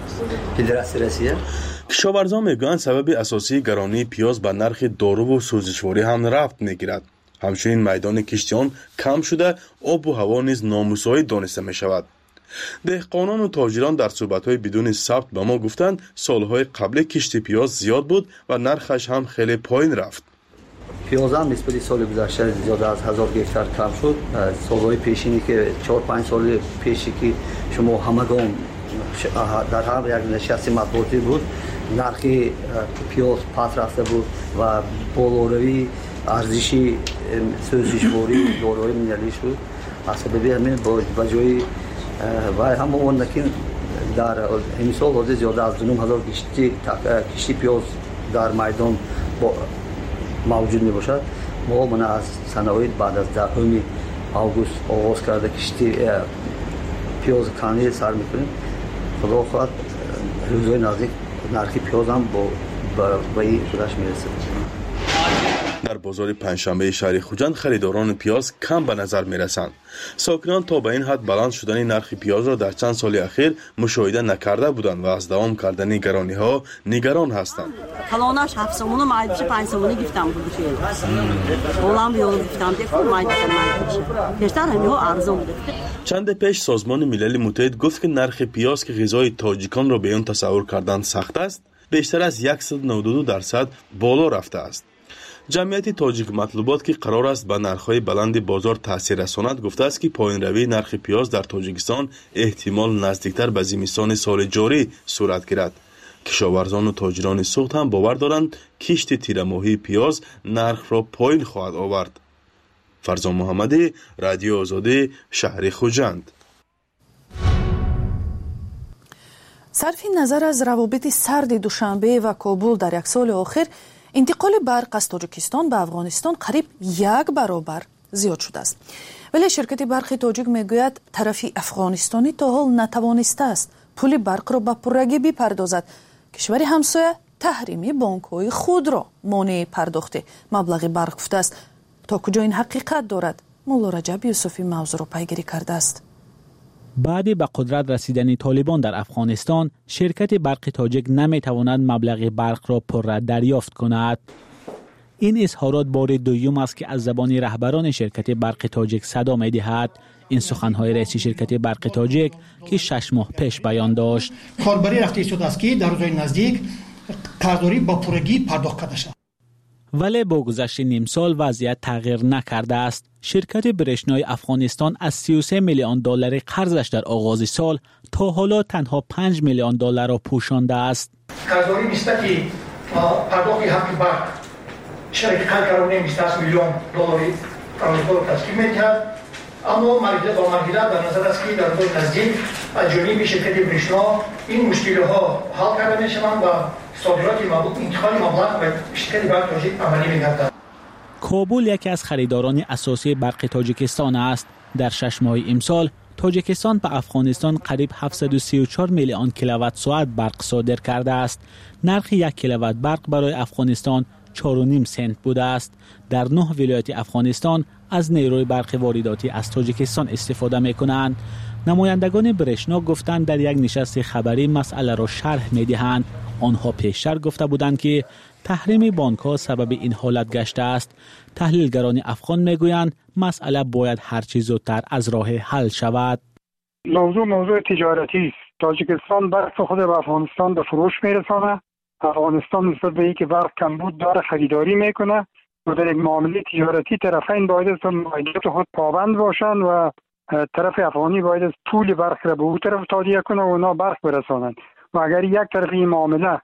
Speaker 8: кишоварзон мегӯянд сабаби асосии гаронии пиёз ба нархи доруву сӯзишворӣ ҳам рафт мегирад. ҳамчунин майдони кишти он кам шуда, обу ҳаво низ номусоид дониста мешавад. деҳқонону тоҷирон дар суҳбатҳои бидуни сабт ба мо гуфтанд солҳои қаблӣ кишти пиёз зиёд буд ва нархаш ҳам хеле поин рафт.
Speaker 15: пиёзам нисбати соли гузашта зиёда аз 1000 гектар кам шуд. солҳои пешини ки 4-5 соли пеши ки шумо ҳамагон дар ҳар як нишасти матбуотӣ буд, нархи пиёз паст рафта буд ва болоравии арзиши сӯзишворӣ дорои миналӣ шуд. аз сабаби ҳамин ба ҷои ва ҳама он ки дар имсол ҳозир зиёда аз 2000 кишти пиёз дар майдон мавҷуд мебошад. мо мана аз санаои баъд аз 10 август оғоз карда кишти пиёз канӣ сар мекунем. худо хоҳад рӯзҳои наздик нархи пиёзам ба ин худаш мерасад.
Speaker 8: дар бозори панҷшанбаи шаҳри Хуҷанд харидорони пиёз кам ба назар мерасанд. сокинон то ба ин ҳад баланд шудани нархи пиёзро дар чанд соли ахир мушоҳида накарда буданд ва аз давом кардани гарониҳо нигарон ҳастанд.
Speaker 17: калонаш 7 сомону майдаши 5 сомонӣ гифтам буд. олам ёл гифтам деф майдаша майдаши. бештар ҳамиҳо арзон буд.
Speaker 8: чанде пеш созмони милали муттаҳид гуфт ки нархи пиёз ки ғизои тоҷиконро бе он тасаввур кардан сахт аст, бештар аз 192% боло рафтааст. ҷамъияти тоҷик матлубот ки қарор аст ба нархҳои баланди бозор таъсир расонад, гуфтааст ки поинравии нархи пиёз дар Тоҷикистон эҳтимол наздиктар ба зимистони соли ҷорӣ сурат гирад. кишоварзону тоҷирони Суғд ҳам бовар доранд кишти тирамоҳии пиёз нархро поин хоҳад овард. фарзон муҳаммадӣ, радиои Озодӣ, шаҳри Хуҷанд.
Speaker 1: сарфи назар аз равобити сарди Душанбе ва Кобул дар як соли охир, интиқоли барқ аз Тоҷикистон ба Афғонистон қариб 1 баробар зиёд шудааст. вале ширкати барқи тоҷик мегӯяд тарафи афғонистони то ҳол натавонистааст пули барқро ба пуррагӣ бипардозад. кишвари ҳамсоя таҳрими бонкҳои худро монеи пардохти маблағи барқ гуфтааст. تا کجا این حقیقت دارد؟ مولا رجب یوسفی موضوع را پیگیری کرده است.
Speaker 6: بعد به قدرت رسیدن طالبان در افغانستان، شرکت برق تاجیک نمیتواند مبلغ برق را پررا دریافت کند. این اظهارات بار دوم است که از زبان رهبران شرکت برق تاجیک صدا می‌دهد. این سخن‌های رئیس شرکت برق تاجیک که 6 ماه پیش بیان داشت.
Speaker 9: کاربری رفته شده است که در روزهای نزدیک قراردادی با پرگی پرداخت کرده شد.
Speaker 6: ولی با گذشت نیم سال وضعیت تغییر نکرده است. شرکت برشنای افغانستان از 33 میلیون دلار قرضش در آغاز سال تا حالا تنها 5 میلیون دلار را پوشانده است.
Speaker 9: قراردادی نسبت پرداخت حق برق شرکت قرارداد نمی‌است میلیون دلاری قرارداد تشکیل می‌دهد. اما مرحله در نظر است که در روزهای نزدیک از جانب شرکت برشنا این مشکل‌ها حل کرده می‌شوند و صادرات انتقال مبلغ به شرکت برق تاجیک عملی می‌گردد.
Speaker 6: کابل یکی از خریداران اساسی برق تاجیکستان است. در 6 ماه امسال تاجیکستان به افغانستان قریب 734 میلیون کیلووات ساعت برق صادر کرده است. نرخ 1 کیلووات برق برای افغانستان 4.5 سنت بوده است. در 9 ولایت افغانستان از نیروی برق وارداتی از تاجیکستان استفاده می‌کنند. نمایندگان برشنا گفتند در یک نشست خبری مسئله را شرح می‌دهند. آنها پیشتر گفته بودند که تحریم بانک‌ها سبب این حالت گشته است. تحلیلگران افغان میگویند مسئله باید هرچه زودتر از راه حل شود.
Speaker 9: موضوع تجارتی است. تاجیکستان برق خود به افغانستان به فروش میرسانه. افغانستان نسبت به اینکه برق کمبود داره خریداری میکنه و در یک معامله تجارتی طرفین باید از معاهدات خود پابند باشند و طرف افغانی باید از پول برق را به اون طرف تادیه کنه و اونا برق برسانند و اگر یک طرف این معامله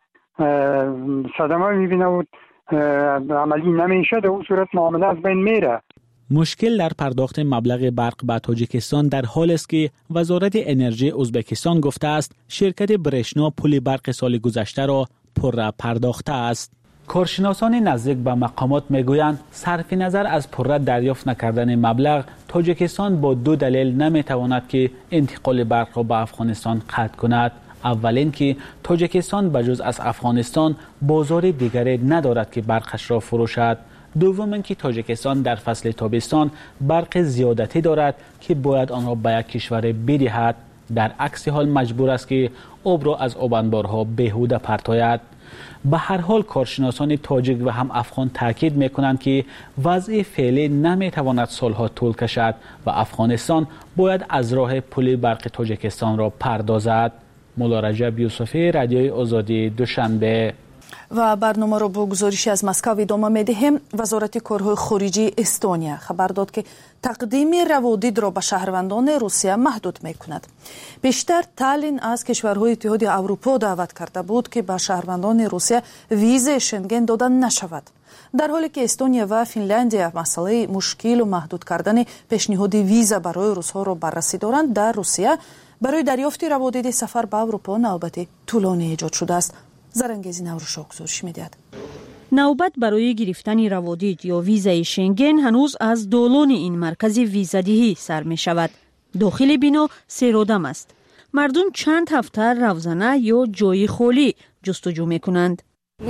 Speaker 9: صدمه میبینه و عملی نمیشه در اون صورت معامله از بین میره.
Speaker 6: مشکل در پرداخت مبلغ برق به تاجیکستان در حال است که وزارت انرژی ازبکستان گفته است شرکت برشنا پول برق سال گذشته را پررا پرداخته است. کارشناسان نزدیک به مقامات میگویند صرف نظر از پررا دریافت نکردن مبلغ، تاجیکستان با 2 دلیل نمیتواند که انتقال برق را به افغانستان قطع کند. اولین که تاجیکستان بجز از افغانستان بازار دیگری ندارد که برقش را فروشد. دوم اینکه تاجیکستان در فصل تابستان برق زیادتی دارد که باید آن را به یک کشور بدهد. در عکس حال مجبور است که آب را از آبانبارها بیهوده پرتاید. به هر حال کارشناسان تاجیک و هم افغان تاکید میکنند که وضع فعلی نمیتواند سالها طول کشد و افغانستان باید از راه پول برق تاجیکستان را پردازد. مولا رجب یوسفی، رادیوی آزادی، دوشنبه.
Speaker 1: و برنامه را با گزارشی از مسکو ادامه می‌دهیم. وزارت کارهای خارجی استونیا خبر داد که تقدیم روادید را به شهروندان روسیه محدود می‌کند. بیشتر تالین از کشورهای اتحادیه اروپا دعوت کرده بود که به شهروندان روسیه ویزای شنگن داده نشود. در حالی که استونیا و فنلاندیا مسئله مشکل و محدود کردن پیشنهاد ویزا برای روس‌ها را بررسی دارند، در روسیه برای دریافت روادید سفر به اروپا نوبت طولانی ایجاد شده است. زرنگیزی نوروشا گزارش می‌دهد.
Speaker 18: نوبت برای گرفتن روادید یا ویزای شنگن هنوز از دولان این مرکز ویزادهی سر می شود. داخل بنا سیرودم است. مردم چند هفته روزانه یا جای خالی جستجو می کنند.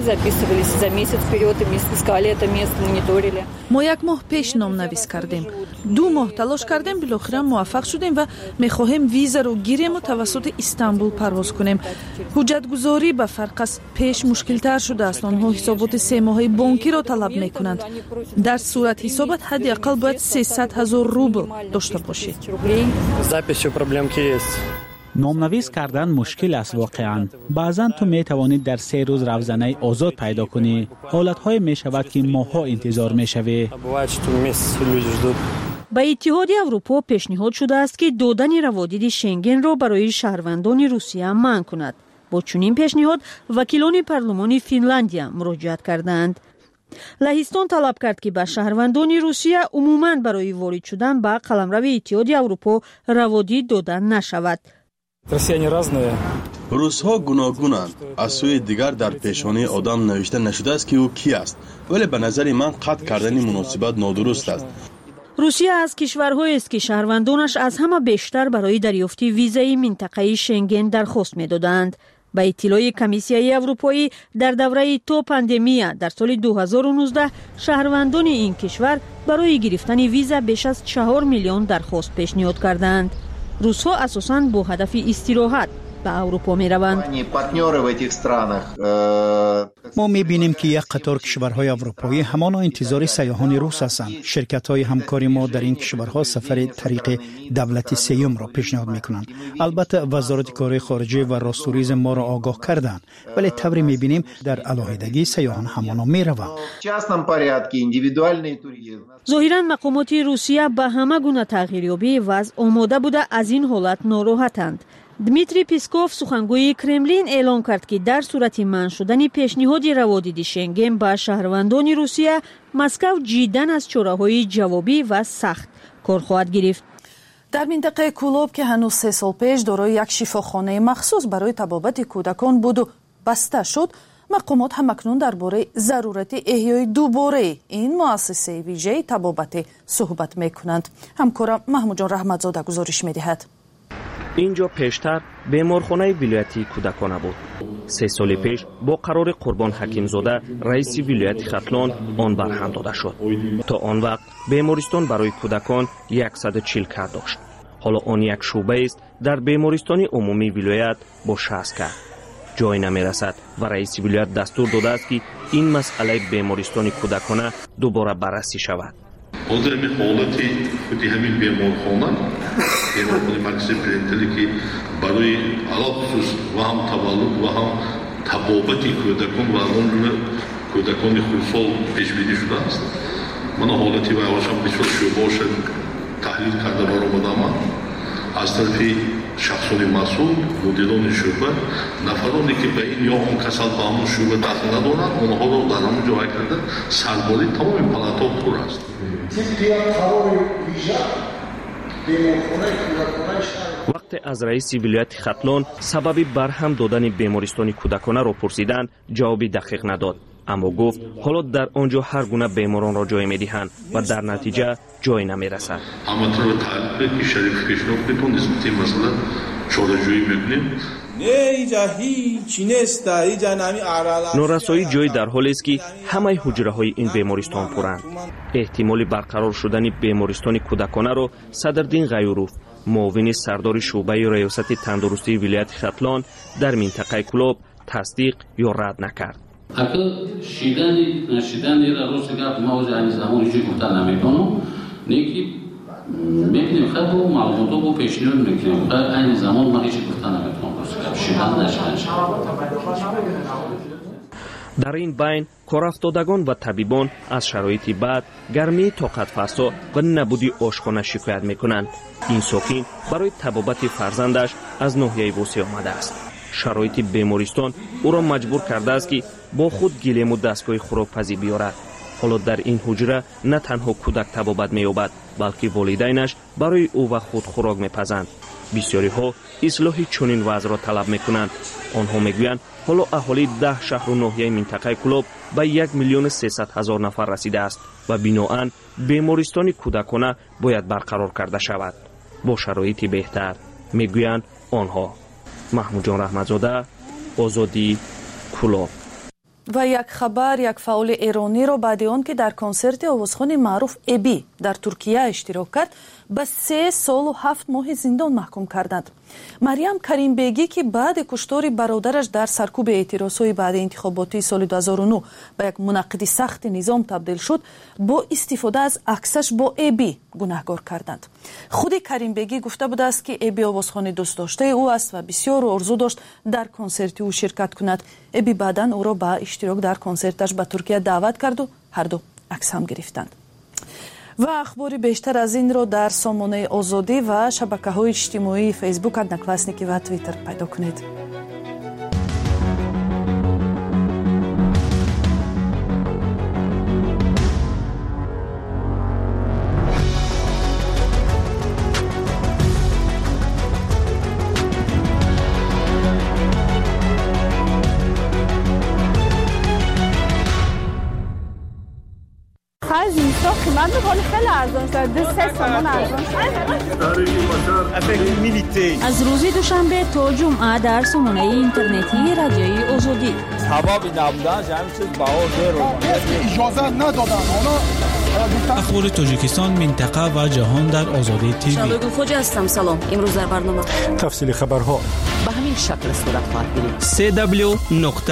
Speaker 19: ما 1 ماه پیش نام نویس کردیم. 2 ماه تلاش کردیم، بالاخره موفق شدیم و می‌خواهیم ویزا رو گیریم و توسط استانبول پرواز کنیم. حجت گذاری به فرق از پیش مشکل تر شده است. آنها حسابات 3 ماهه بانکی را طلب می‌کنند. در صورت حسابت حداقل باید 300,000 روبل داشته باشید.
Speaker 6: نامنویس کردن مشکل است واقعا. بعضا تو می توانید در 3 روز روزانه آزاد پیدا کنی. حالتهای می شود که ماها انتظار می شوی.
Speaker 18: به اتحاد اروپا پیشنهاد شده است که دادن روادید شنگن را برای شهروندان روسیه منع کند. با چنین پیشنهاد وکیلان پارلمان فنلاندیا مراجعت کردند. لهستان طلب کرد که به شهروندان روسیه عموماً برای وارد شدن به قلمرو اتحاد اروپا روادید دادن نشود.
Speaker 8: روس‌ها گوناگونند. از سوی دیگر در پیشانی آدم نوشته نشده است که او کی است، ولی به نظر من قطع کردن مناسبت نادرست است.
Speaker 18: روسیه از کشورهایی است که شهروندانش از همه بیشتر برای دریافت ویزای منطقه شنگن درخواست می‌دادند. با اطلاع کمیسیای اروپایی در دوره تو پاندمیا در سال 2019 شهروندان این کشور برای گرفتن ویزا بیش از 4 میلیون درخواست پیشنهاد کردند. روس‌ها اساساً با هدف استراحت به اروپا می روند.
Speaker 3: ما می بینیم که یک قطار کشورهای اروپایی همانا انتظار سیاحان روس هستند. شرکت‌های همکاری ما در این کشورها سفر طریق دولت سیوم را پیشنهاد می کنند. البته وزارت کار خارجه و راستوریسم ما را آگاه کردند، ولی طوری می بینیم در علاهیدگی سیاحان همانا می روند.
Speaker 18: ظاهراً مقامات روسیه به همه گونه تغییریابی وضع آماده بوده از این حالت ناراحتند. دمیتری پیسکوف سخنگوی کرملین اعلام کرد که در صورت منع شدن پیشنهاد روادید شنگن به شهروندان روسیه، مسکو جداً از چاره‌های جوابی و سخت کار خواهد گرفت.
Speaker 1: در منطقه کولوب که هنوز 3 سال پیش دارای یک شفاخانه مخصوص برای طبابت کودکان بود و بسته شد، مقامات همکنون درباره ضرورت احیای دوباره این مؤسسه ویژه طبابت صحبت میکنند. همکارم محمود جان رحمتزاده گزارش میدهد.
Speaker 5: اینجا پیشتر بیمارخانه ولایتی کودکان بود. 3 سال پیش با قرار قربان حکیمزاده رئیس ولایت ختلان آن برهم داده شد. تا آن وقت بیمارستان برای کودکان 140 کرد داشت. حالا آن یک شعبه است در بیمارستان عمومی ولایت با 60 کرد. جای نمی رسد و رئیس ولایت دستور داده است که این مسئله بیمارستان کودکان دوباره بررسی شود.
Speaker 10: حاضر حالتی خودی همین بیمارخانه مرکز پرنتلی که برای خصوص و هم تولد و هم طبابت کودکان و اون کودکان خردسال پیش بینی شده است. من حالتی و اواشم بسیار شعبه تحلیل کرده برآمدم. از طرف شخصان مسئول مدیران شعبه نفرانی که به این یا اون کسان به همون شعبه دخل ندارند آنها را در همون جای کرده سرباری تمام پلات‌ها پر است.
Speaker 5: وقتی از رئیس ولایت ختلان سبب برهم دادن بیمارستان کودکانه را پرسیدند، جوابی دقیق نداد، اما گفت حالا در آنجا هر گونه بیماران را جای می‌دهند و در نتیجه جای نمی‌رسد.
Speaker 10: اما طور تعلیق که شریف پیشنهاد می‌کنم نسبت این مسئله چاره‌جویی می‌کنیم.
Speaker 5: نارسایی جای در حال است که همه حجره‌های این بیمارستان پرند. احتمال برقرار شدن بیمارستان کودکانه را صدرالدین غیوروف، معاون سردار شعبه ریاست تندرستی ولایت ختلان در منطقه کلوب تصدیق یا رد نکرد.
Speaker 16: اگر نشیدن را روز گفت ما از این زمان هیچ گفتن نمی‌کنم، نیکی می‌بینیم خب با معلومات با پیشنهاد می‌کنیم. در این زمان ما هیچ گفتن نمی‌کنم.
Speaker 5: در این بین کارافتادگان و طبیبان از شرایط بد، گرمی طاقت فرسا و نبودی آشخانه شکایت میکنند. این ساکن برای طبابت فرزندش از ناحیه وسیع آمده است. شرایط بیمارستان او را مجبور کرده است که با خود گلیم و دستگاه خوراکپزی بیارد. حالا در این حجره نه تنها کودک طبابت می‌یابد، بلکه والدینش برای او و خود خوراک می‌پزند. بسیاری ها اصلاح چنین وضع را طلب میکنند. آنها میگویند حالا اهالی 10 شهر و ناحیه منطقه کلوب به 1,300,000 نفر رسیده است و بناهن بیمارستان کودکانه باید برقرار کرده شود با شرایطی بهتر، میگویند آنها. محمود جان رحمتزاده، آزادی، کلوب.
Speaker 1: و یک خبر، یک فعال ایرانی را بعد آن که در کنسرت آوازخوان معروف ابی در ترکیه اشتراک کرد به 3 سال و 7 ماه زندان محکوم کردند. مریم کریمبگی که بعد کشتار برادرش در سرکوب اعتراضهای بعد انتخاباتی سال 2009 به یک منقد سخت نظام تبدیل شد، با استفاده از عکسش با ابی گناهکار کردند. خود کریمبگی گفته بود است که ابی آوازخوان دوست داشته او است و بسیار آرزو داشت در کنسرت او شرکت کند. ابی بعداً او را به اشتراک در کنسرتش به ترکیه دعوت کرد و هر دو عکس هم گرفتند. و اخباری بیشتر از این را در سامانه آزادی و شبکه‌های اجتماعی فیسبوک، ادناکلاسنیکی و توییتر پیدا کنید.
Speaker 20: خیلی قیمت می‌کنه، خیلی ارزانه است.
Speaker 18: از روز دوشنبه تا جمعه در سامانه اینترنتی رادیوی آزادی.
Speaker 2: اجازه ندادن
Speaker 6: اخبار تاجیکستان، منطقه و جهان در آزادی تیوی.
Speaker 20: شالوگو خوج هستم. سلام. امروز در برنامه
Speaker 2: تفصیل خبرها
Speaker 20: به همین شکل صورت خواهد گرفت.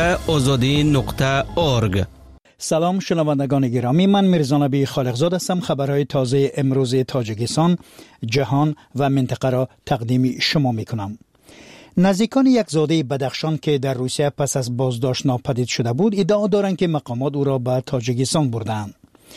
Speaker 5: www.azadi.org.
Speaker 3: سلام شنوندگان گرامی، من میرزا نبی خالقزاد هستم. خبرهای تازه امروز تاجیکستان، جهان و منطقه را تقدیم شما میکنم. نزدیکان یک زاده بدخشان که در روسیه پس از بازداشت ناپدید شده بود ادعا دارند که مقامات او را به تاجیکستان بردند.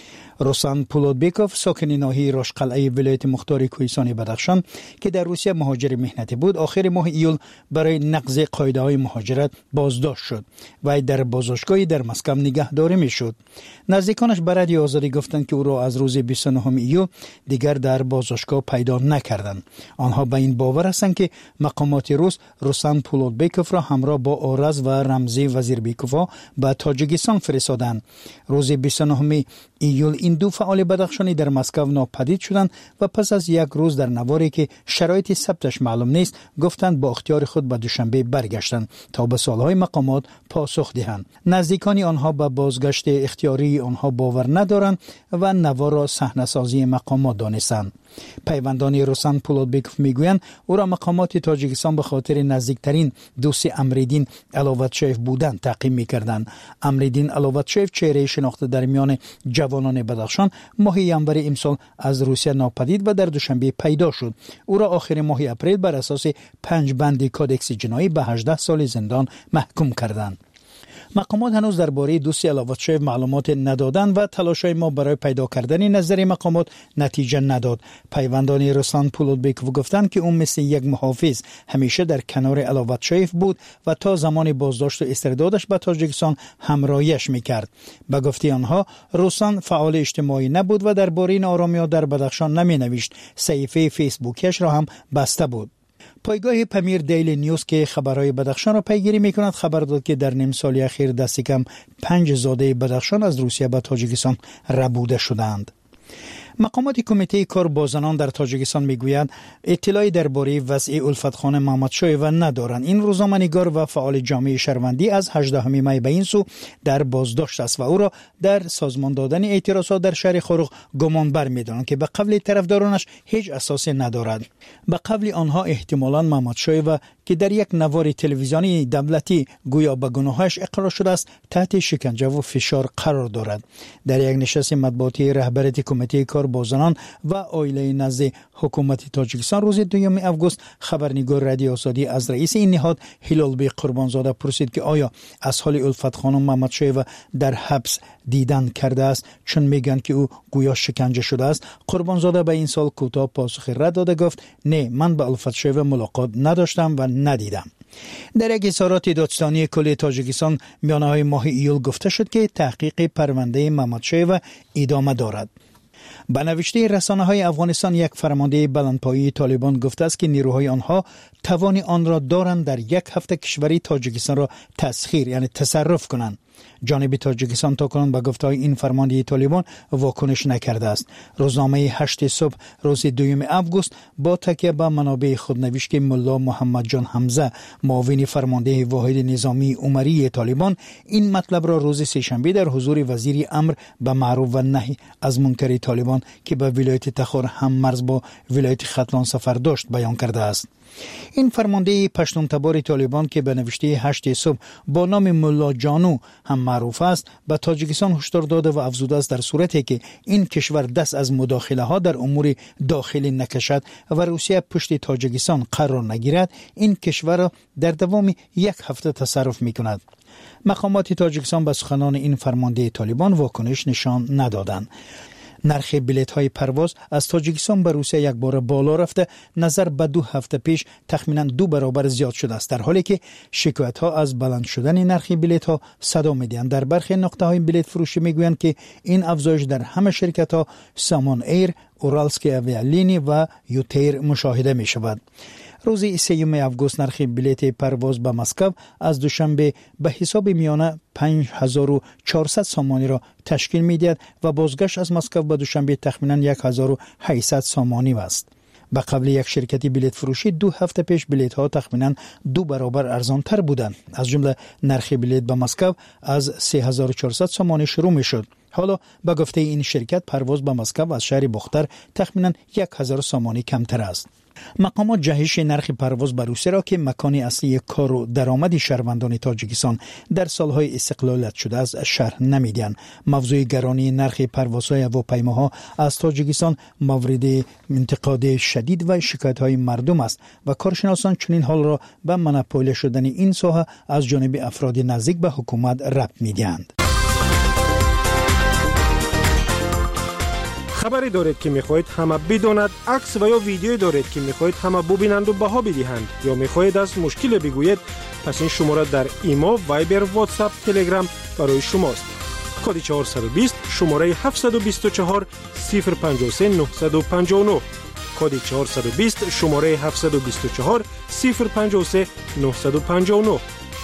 Speaker 3: روسان پولودبیکوف، ساکن ناحیه راشقلعه ولایت مختار کوهستان بدخشان که در روسیه مهاجر مهنتی بود، آخر ماه ایول برای نقض قاعده‌های مهاجرت بازداشت شد و در بازداشتگاهی در مسکو نگهداری میشد. نزدیکانش به رادیو آزادی گفتند که او را از روز 29 ایول دیگر در بازداشتگاه پیدا نکردند. آنها به این باور هستند که مقامات روس روسان پولودبیکوف را همراه با آرز و رمزی وزیر بیکوفا به تاجیکستان فرستادند. روز 29 ایول این دو فعال بدخشانی در مسکو ناپدید شدند و پس از یک روز در نواری که شرایط ثبتش معلوم نیست گفتند با اختیار خود به دوشنبه برگشتند تا به سوالهای مقامات پاسخ دهند. نزدیکانی آنها به بازگشت اختیاری آنها باور ندارند و نوار را صحنه‌سازی مقامات دانستند. پیوندان روسان پولودبیکوف میگویند او را مقامات تاجیکستان به خاطر نزدیکترین دوست امریدین علاوتشیف بودن تعقیب می‌کردند. امریدین علاوتشیف چهره شناخته در میان جوانان بدخشان ماه ینور امسال از روسیه ناپدید و در دوشنبه پیدا شد. او را آخر ماه اپریل بر اساس 5 بند کودکس جنایی به 18 سال زندان محکوم کردند. مقامات هنوز درباره دوستی علاوتشیف معلومات ندادند و تلاش‌های ما برای پیدا کردن نظر مقامات نتیجه نداد. پیوندان روسان پولودبیکوف گفتند که او مثل یک محافظ همیشه در کنار علاوتشیف بود و تا زمان بازداشت و استردادش به تاجیکستان همراهیش میکرد. به گفته آنها روسان فعال اجتماعی نبود و درباره ناآرامی‌ها در بدخشان نمی‌نوشت. صفحه فیسبوکش را هم بسته بود. پایگاه پمیر دیلی نیوز که خبرهای بدخشان را پیگیری میکند خبر داد که در نیم سال اخیر دست کم 5 زاده بدخشان از روسیه به تاجیکستان ربوده شدند. مقامات کمیته کار با زنان در تاجیکستان میگویند اطلاعی درباره وضع الفتخانه محمدشایو ندارند. این روزنامه‌نگار و فعال جامعه شهروندی از 18 می به این سو در بازداشت است و او را در سازمان دادن اعتراضات در شهر خروق گمانبر می‌دانند که به قول طرفدارانش هیچ اساسی ندارد. به قول آنها احتمالاً محمدشایو که در یک نوار تلویزیونی دولتی گویا به گناهش اقرار شده است تحت شکنجه و فشار قرار دارد. در یک نشست مطبوعاتی رهبری کمیته کار با زنان و عائله نزد حکومت تاجیکستان روز 2 آگوست خبرنگار رادیو آزادی از رئیس این نهاد هلالبی قربانزاده پرسید که آیا از حال الفت خانم محمدشایو در حبس دیدن کرده است، چون میگن که او گویا شکنجه شده است. قربانزاده به این سال کوتاه پاسخ رد داده گفت نه، من با الفتشایو ملاقات نداشتم و ندیدم. در یک اظهارات دادستانی کل تاجیکستان میانه‌های ماه ایول گفته شد که تحقیق پرونده محمدشایو ادامه دارد. به نوشته رسانه‌های افغانستان یک فرمانده بلندپایه طالبان گفته است که نیروهای آنها توان آن را دارند در یک هفته کشوری تاجیکستان را تسخیر یعنی تصرف کنند. جانب تاجیکستان تاکنون به گفته‌های این فرمانده طالبان واکنش نکرده است. روزنامه 8 صبح روز 2 آگوست با تکیه به منابع خود نوشت که ملا محمد جان حمزه معاون فرمانده واحد نظامی عمری طالبان این مطلب را روز سه‌شنبه در حضور وزیر امر به معروف و نهی از منکر طالبان که به ولایت تخار هم مرز با ولایت ختلان سفر داشت بیان کرده است. این فرمانده پشتون تبار طالبان که به نوشته 8 صبح با نام ملا جانو هم معروف است به تاجیکستان هشدار داده و افزوده است در صورتی که این کشور دست از مداخله ها در امور داخلی نکشد و روسیه پشت تاجیکستان قرار نگیرد این کشور را در دوام یک هفته تصرف می کند. مقامات تاجیکستان به سخنان این فرمانده طالبان واکنش نشان ندادند. نرخ بلیط های پرواز از تاجیکستان به روسیه یک بار بالا رفته نظر به 2 هفته پیش تخمینا 2 برابر زیاد شده است، در حالی که شکایت ها از بلند شدن نرخ بلیط ها صدا می‌دهند. در برخی نقطه های بلیط فروشی میگویند که این افزایش در همه شرکت ها سامان ایر، اورالسکی اویالینی و یوتیر مشاهده می شود. روز 3 آگوست نرخ بلیط پرواز به مسکو از دوشنبه به حساب میانه 5400 سامانی را تشکیل می‌دهد و بازگشت از مسکو به دوشنبه تخمیناً 1800 سامانی است. به قبل یک شرکتی بلیط فروشی 2 هفته پیش بلیط ها تخمیناً 2 برابر ارزان تر بودند. از جمله نرخ بلیط به مسکو از 3400 سامانی شروع می شد. حالا به گفته این شرکت پرواز به مسکو از شهر بختر تخمیناً 1000 سامانی کمتر است. مقامات جهش نرخ پرواز به روسیه را که مکان اصلی کار و درآمد شهروندان تاجیکستان در سالهای استقلالت شده از شرح نمیدهند. موضوع گرانی نرخ پروازهای هواپیماها از تاجیکستان مورد انتقاد شدید و شکایت‌های مردم است و کارشناسان چنین حال را به مونوپول شدن این ساحه از جانب افراد نزدیک به حکومت ربط می‌دهند.
Speaker 2: خبری دارید که میخواهید همه بداند، عکس و یا ویدیویی دارید که میخواهید همه ببینند و بها بدهند یا میخواهید از مشکل بگویید، پس این شماره در ایما، وایبر، واتساپ، تلگرام برای شماست. کد 420 شماره 724 053 959. کد 420 شماره 724 053 959.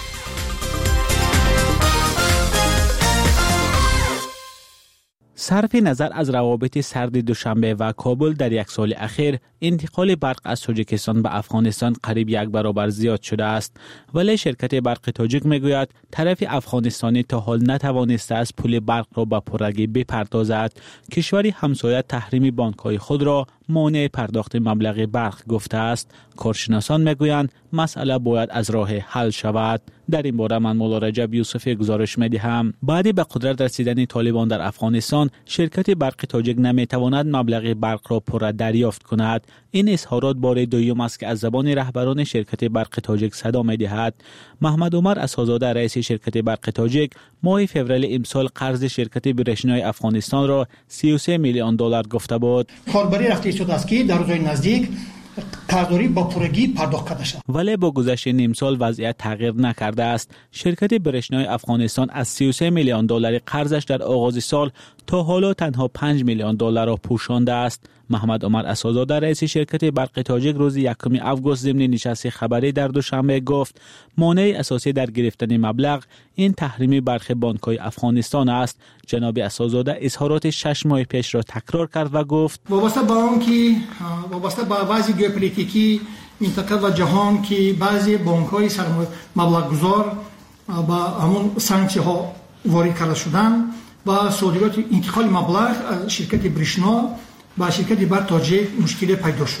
Speaker 6: صرف نظر از روابط سرد دوشنبه و کابل در یک سال اخیر، انتقال برق از تاجیکستان به افغانستان قریب 1 برابر زیاد شده است. ولی شرکت برق تاجیک میگوید طرف افغانستانی تا حال نتوانسته از پول برق را به پررگی بپردازد. کشوری همسایه تحریم بانک‌های خود را مانع پرداخت مبلغ برق گفته است. کارشناسان میگویند مسئله باید از راه حل شود. در این باره من مولا رجب یوسفی گزارش می‌دهم. بعد به قدرت رسیدن طالبان در افغانستان، شرکت برق تاجیک نمی‌تواند مبلغ برق را پوره دریافت کند. این اظهارات بار دوم است که از زبان رهبران شرکت برق تاجیک صدا می‌دهد. محمد عمر اساس‌زاده رئیس شرکت برق تاجیک ماه فوریه امسال قرض شرکت برشنای افغانستان را 33 میلیون دلار گفته بود.
Speaker 4: کاربری رفته شده است که در روزهای نزدیک قرضداری با پورگی پرداخت کرده شد.
Speaker 6: ولی با گذشت نیم سال وضعیت تغییر نکرده است. شرکت برشنای افغانستان از 33 میلیون دلار قرضش در آغاز سال تا حالا تنها 5 میلیون دلار را پوشانده است. محمد عمر اساس‌زاده رئیس شرکت برق تاجیک روز 1 آگوست ضمن نشست خبری در دوشنبه گفت مانع اساسی در گرفتن مبلغ این تحریم برق بانک‌های افغانستان است. جناب اساس‌زاده اظهارات 6 ماه پیش را تکرار کرد و گفت
Speaker 4: وابسته به آن که وابسته به وضع ژئوپلیتیکی منطقه و جهان که بعضی بانک‌های سرمایه مبلغ گذار با همون سانکسی‌ها وارد کرده شدند و صادرات انتقال مبلغ از شرکت برشنا با شرکت برق تاجیک مشکل پیدا شد.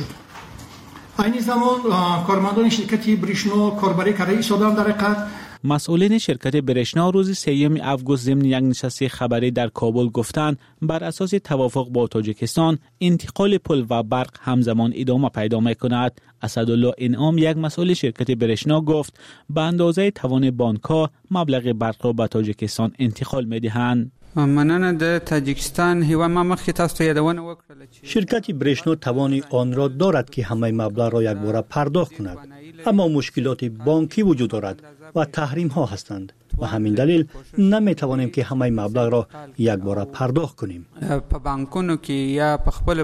Speaker 4: این زمان کارمندان شرکت برشنا کاربری کرده ایستادند در حقیقت.
Speaker 6: مسئولین شرکت برشنا روز 3 آگوست ضمن یک نشست خبری در کابل گفتند بر اساس توافق با تاجیکستان انتقال پول و برق همزمان ادامه پیدا می‌کند. اسدالله انعام یک مسئول شرکت برشنا گفت به اندازه توان بانک‌ها مبلغ برق را به تاجیکستان انتقال می‌دهند.
Speaker 13: مننه د تاجیکستان هیوا ما مخکې تاسو ته یادونه وکړه
Speaker 21: شرکت برشنا توان آن را دارد که همه مبلغ را یک بار پرداخت کند، اما مشکلات بانکی وجود دارد و تحریم ها هستند و همین دلیل نمی توانیم که همه مبلغ را یک بار پرداخت کنیم.
Speaker 13: په بانکونو کې یا په خپل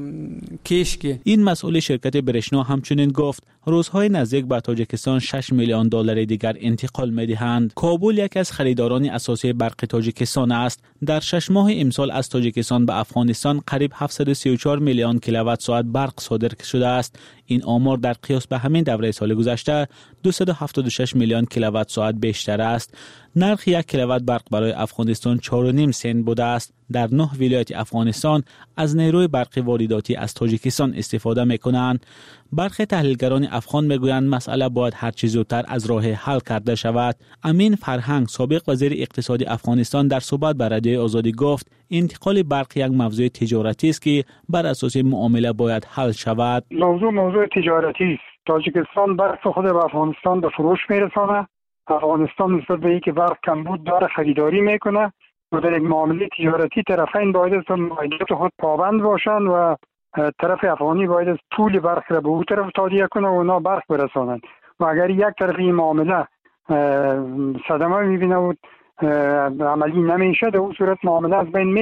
Speaker 13: کیش کې.
Speaker 6: این مسئول شرکت برشنا همچنین گفت روزهای نزدیک به تاجیکستان 6 میلیون دلار دیگر انتقال می‌دهند. کابل یکی از خریداران اساسی برق تاجیکستان است. در 6 ماه امسال از تاجیکستان به افغانستان قریب 734 میلیون کیلووات ساعت برق صادر شده است. این آمار در قیاس به همین دوره سال گذشته 276 میلیون کیلووات ساعت بیشتر است. نرخ 1 کیلووات برق برای افغانستان 4.5 سنت بوده است. در 9 ولایت افغانستان از نیروی برق وارداتی از تاجیکستان استفاده می‌کنند. برخی تحلیلگران افغان میگویند مسئله باید هر چه زودتر از راه حل کرده شود. امین فرهنگ سابق وزیر اقتصاد افغانستان در صحبت با رادیوی آزادی گفت انتقال برق یک موضوع تجارتی است که بر اساس معامله باید حل شود.
Speaker 9: موضوع تجارتی است. تاجیکستان برق خود به افغانستان به فروش میرسانه. افغانستان نسبت به اینکه برق کمبود داره خریداری میکنه و در یک معامله تجارتی طرفین باید از معاهدات خود پابند باشند و طرف افغانی باید از پول برق را به اون طرف تادیه کنه و اونا برق برسانند و اگر یک طرف این معامله صدمه میبینه و عملی نمیشه در اون صورت معامله از بین میره.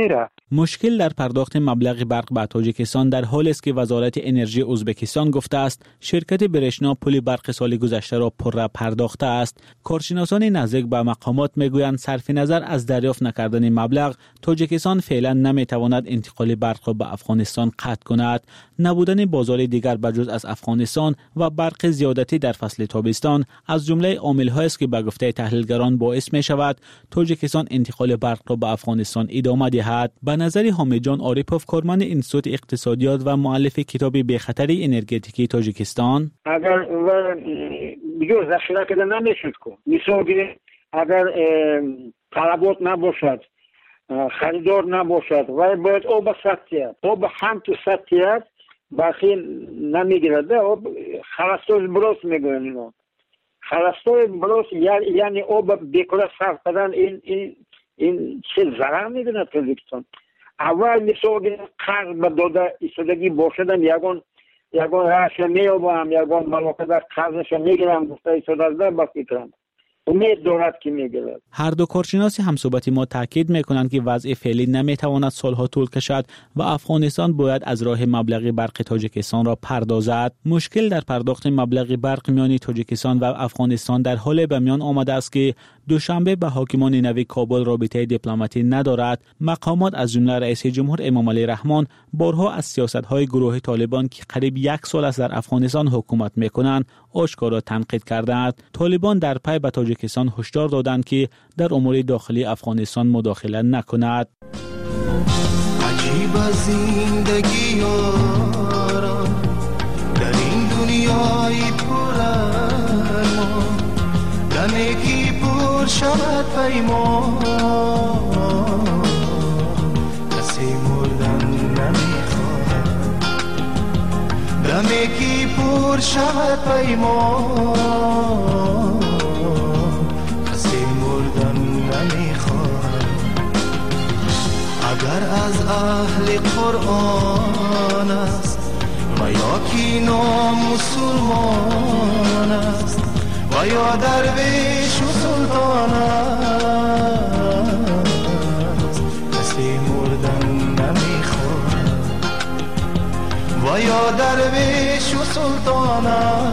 Speaker 6: مشکل در پرداخت مبلغ برق به تاجیکستان در حالی است که وزارت انرژی ازبکستان گفته است شرکت برشنا پول برق سال گذشته را پرره پرداخته است. کارشناسان نزدیک به مقامات میگویند صرف نظر از دریافت نکردن مبلغ، تاجیکستان فعلا نمیتواند انتقال برق را به افغانستان قطع کند. نبودن بازار دیگر بجز از افغانستان و برق زیادتی در فصل تابستان از جمله عامل‌هایی است که به گفته تحلیلگران باعث می شود تاجیکستان انتقال برق را به افغانستان ادامه دهد. به نظر حامد جان عارفوف، کارمند انستیتوت اقتصادیات و مؤلف کتاب بی‌خطری انرژتیکی تاجیکستان،
Speaker 7: اگر دیگه ذخیره کردن نمیشد که مثال اگر طلبات نباشد، خریدار نباشد و باید آب سطحیت آب هم تو سطحیت باقی نمیگیرد. خلاصتوی بروس میگوین اینا خلاصتوی بروس یعنی آب بیکره صرف کردن این چه ضرر میدونه تاجیکستان. اول مثال قرض به داده ایستادگی باشدن یگان راش میابم یگان ملاقات قرضش میگیرم گفته ایستاده با فکرم امید دارد که میگیرد.
Speaker 6: هر دو کارشناس همصحبت ما تاکید میکنند که وضع فعلی نمیتواند سالها طول کشد و افغانستان باید از راه مبلغ برق تاجیکستان را پردازد. مشکل در پرداخت مبلغ برق میان تاجیکستان و افغانستان در حال به میان آمده است که دوشنبه به حاکمان نوی کابل رابطه دیپلماتی ندارد. مقامات از جمله رئیس جمهور امام علی رحمان بارها از سیاست‌های گروه طالبان که قریب 1 سال است در افغانستان حکومت میکنند آشکارا تنقید کردند. طالبان در پی به تاجیکستان هشدار دادند که در امور داخلی افغانستان مداخله نکند.
Speaker 11: عجیب زندگی یارا در این دنیای پر ارمان دمی که پر شود پیمان کسی مردن نمیخواهد دمی که پر شود پیمان کسی مردن نمیخواهد. اگر از اهل قرآن است و یا کی مسلمان است و یا درویش و سلطان است کسی مردن نمیخواهد و یا درویش و سلطان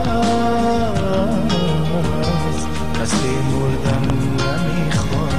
Speaker 11: است کسی مردن نمیخواهد.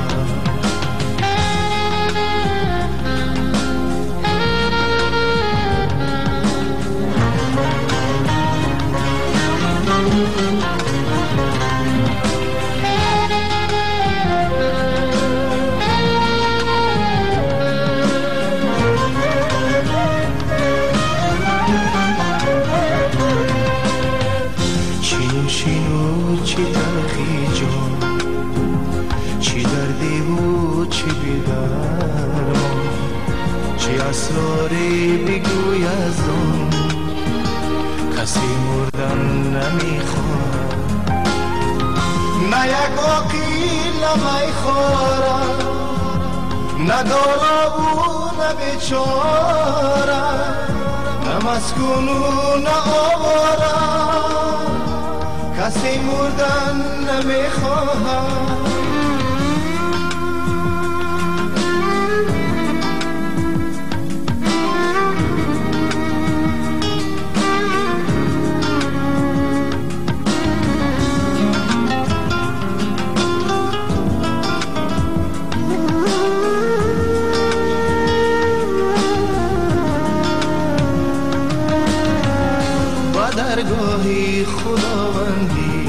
Speaker 11: چی تلخی جان چی دردی بود چی بیدرمان چی اسراری بگوی از آن کسی مردن نمیخواد. نه یک عقیل نمیخورد نه دارا و نه بیچاره نه مسکون و نه آواره کسی مردن نمیخواهد. با درگاهی خداوندی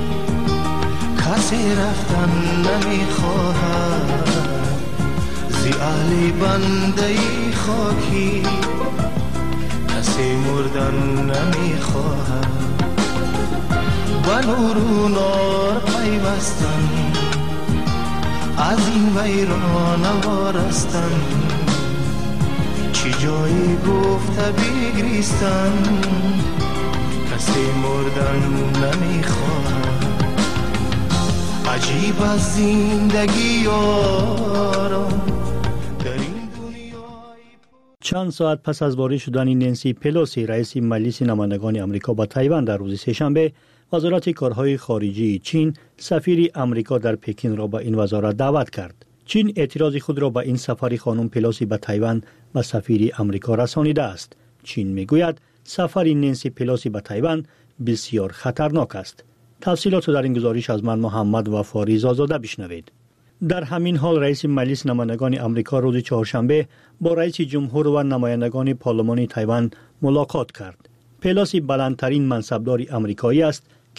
Speaker 11: کسی رفتن نمیخواهد زی اهل بنده خاکی کسی مردن نمیخواهد. با نور و نار پیوستن از این ویران وارستن چی جایی گفته بگریستن کسی مردن نمیخواهد. عجیب از زندگی یارا در این دنیا.
Speaker 21: چند ساعت پس از وارد شدن نانسی پلوسی رئیس مجلس نمایندگان آمریکا با تایوان در روز سه‌شنبه، وزارت کارهای خارجی چین سفیر آمریکا در پکین را به این وزارت دعوت کرد. چین اعتراض خود را به این سفر خانم پلوسی به تایوان و سفیر آمریکا رسانیده است. چین میگوید سفر نانسی پلوسی به تایوان بسیار خطرناک است. تفصیلات در این گزارش از من محمد وفاری زاده بشنوید. در همین حال رئیس مجلس نمایندگان آمریکا روز چهارشنبه با رئیس جمهور و نمایندگان پارلمان تایوان ملاقات کرد. پلوسی بلندترین منصبدار آمریکایی است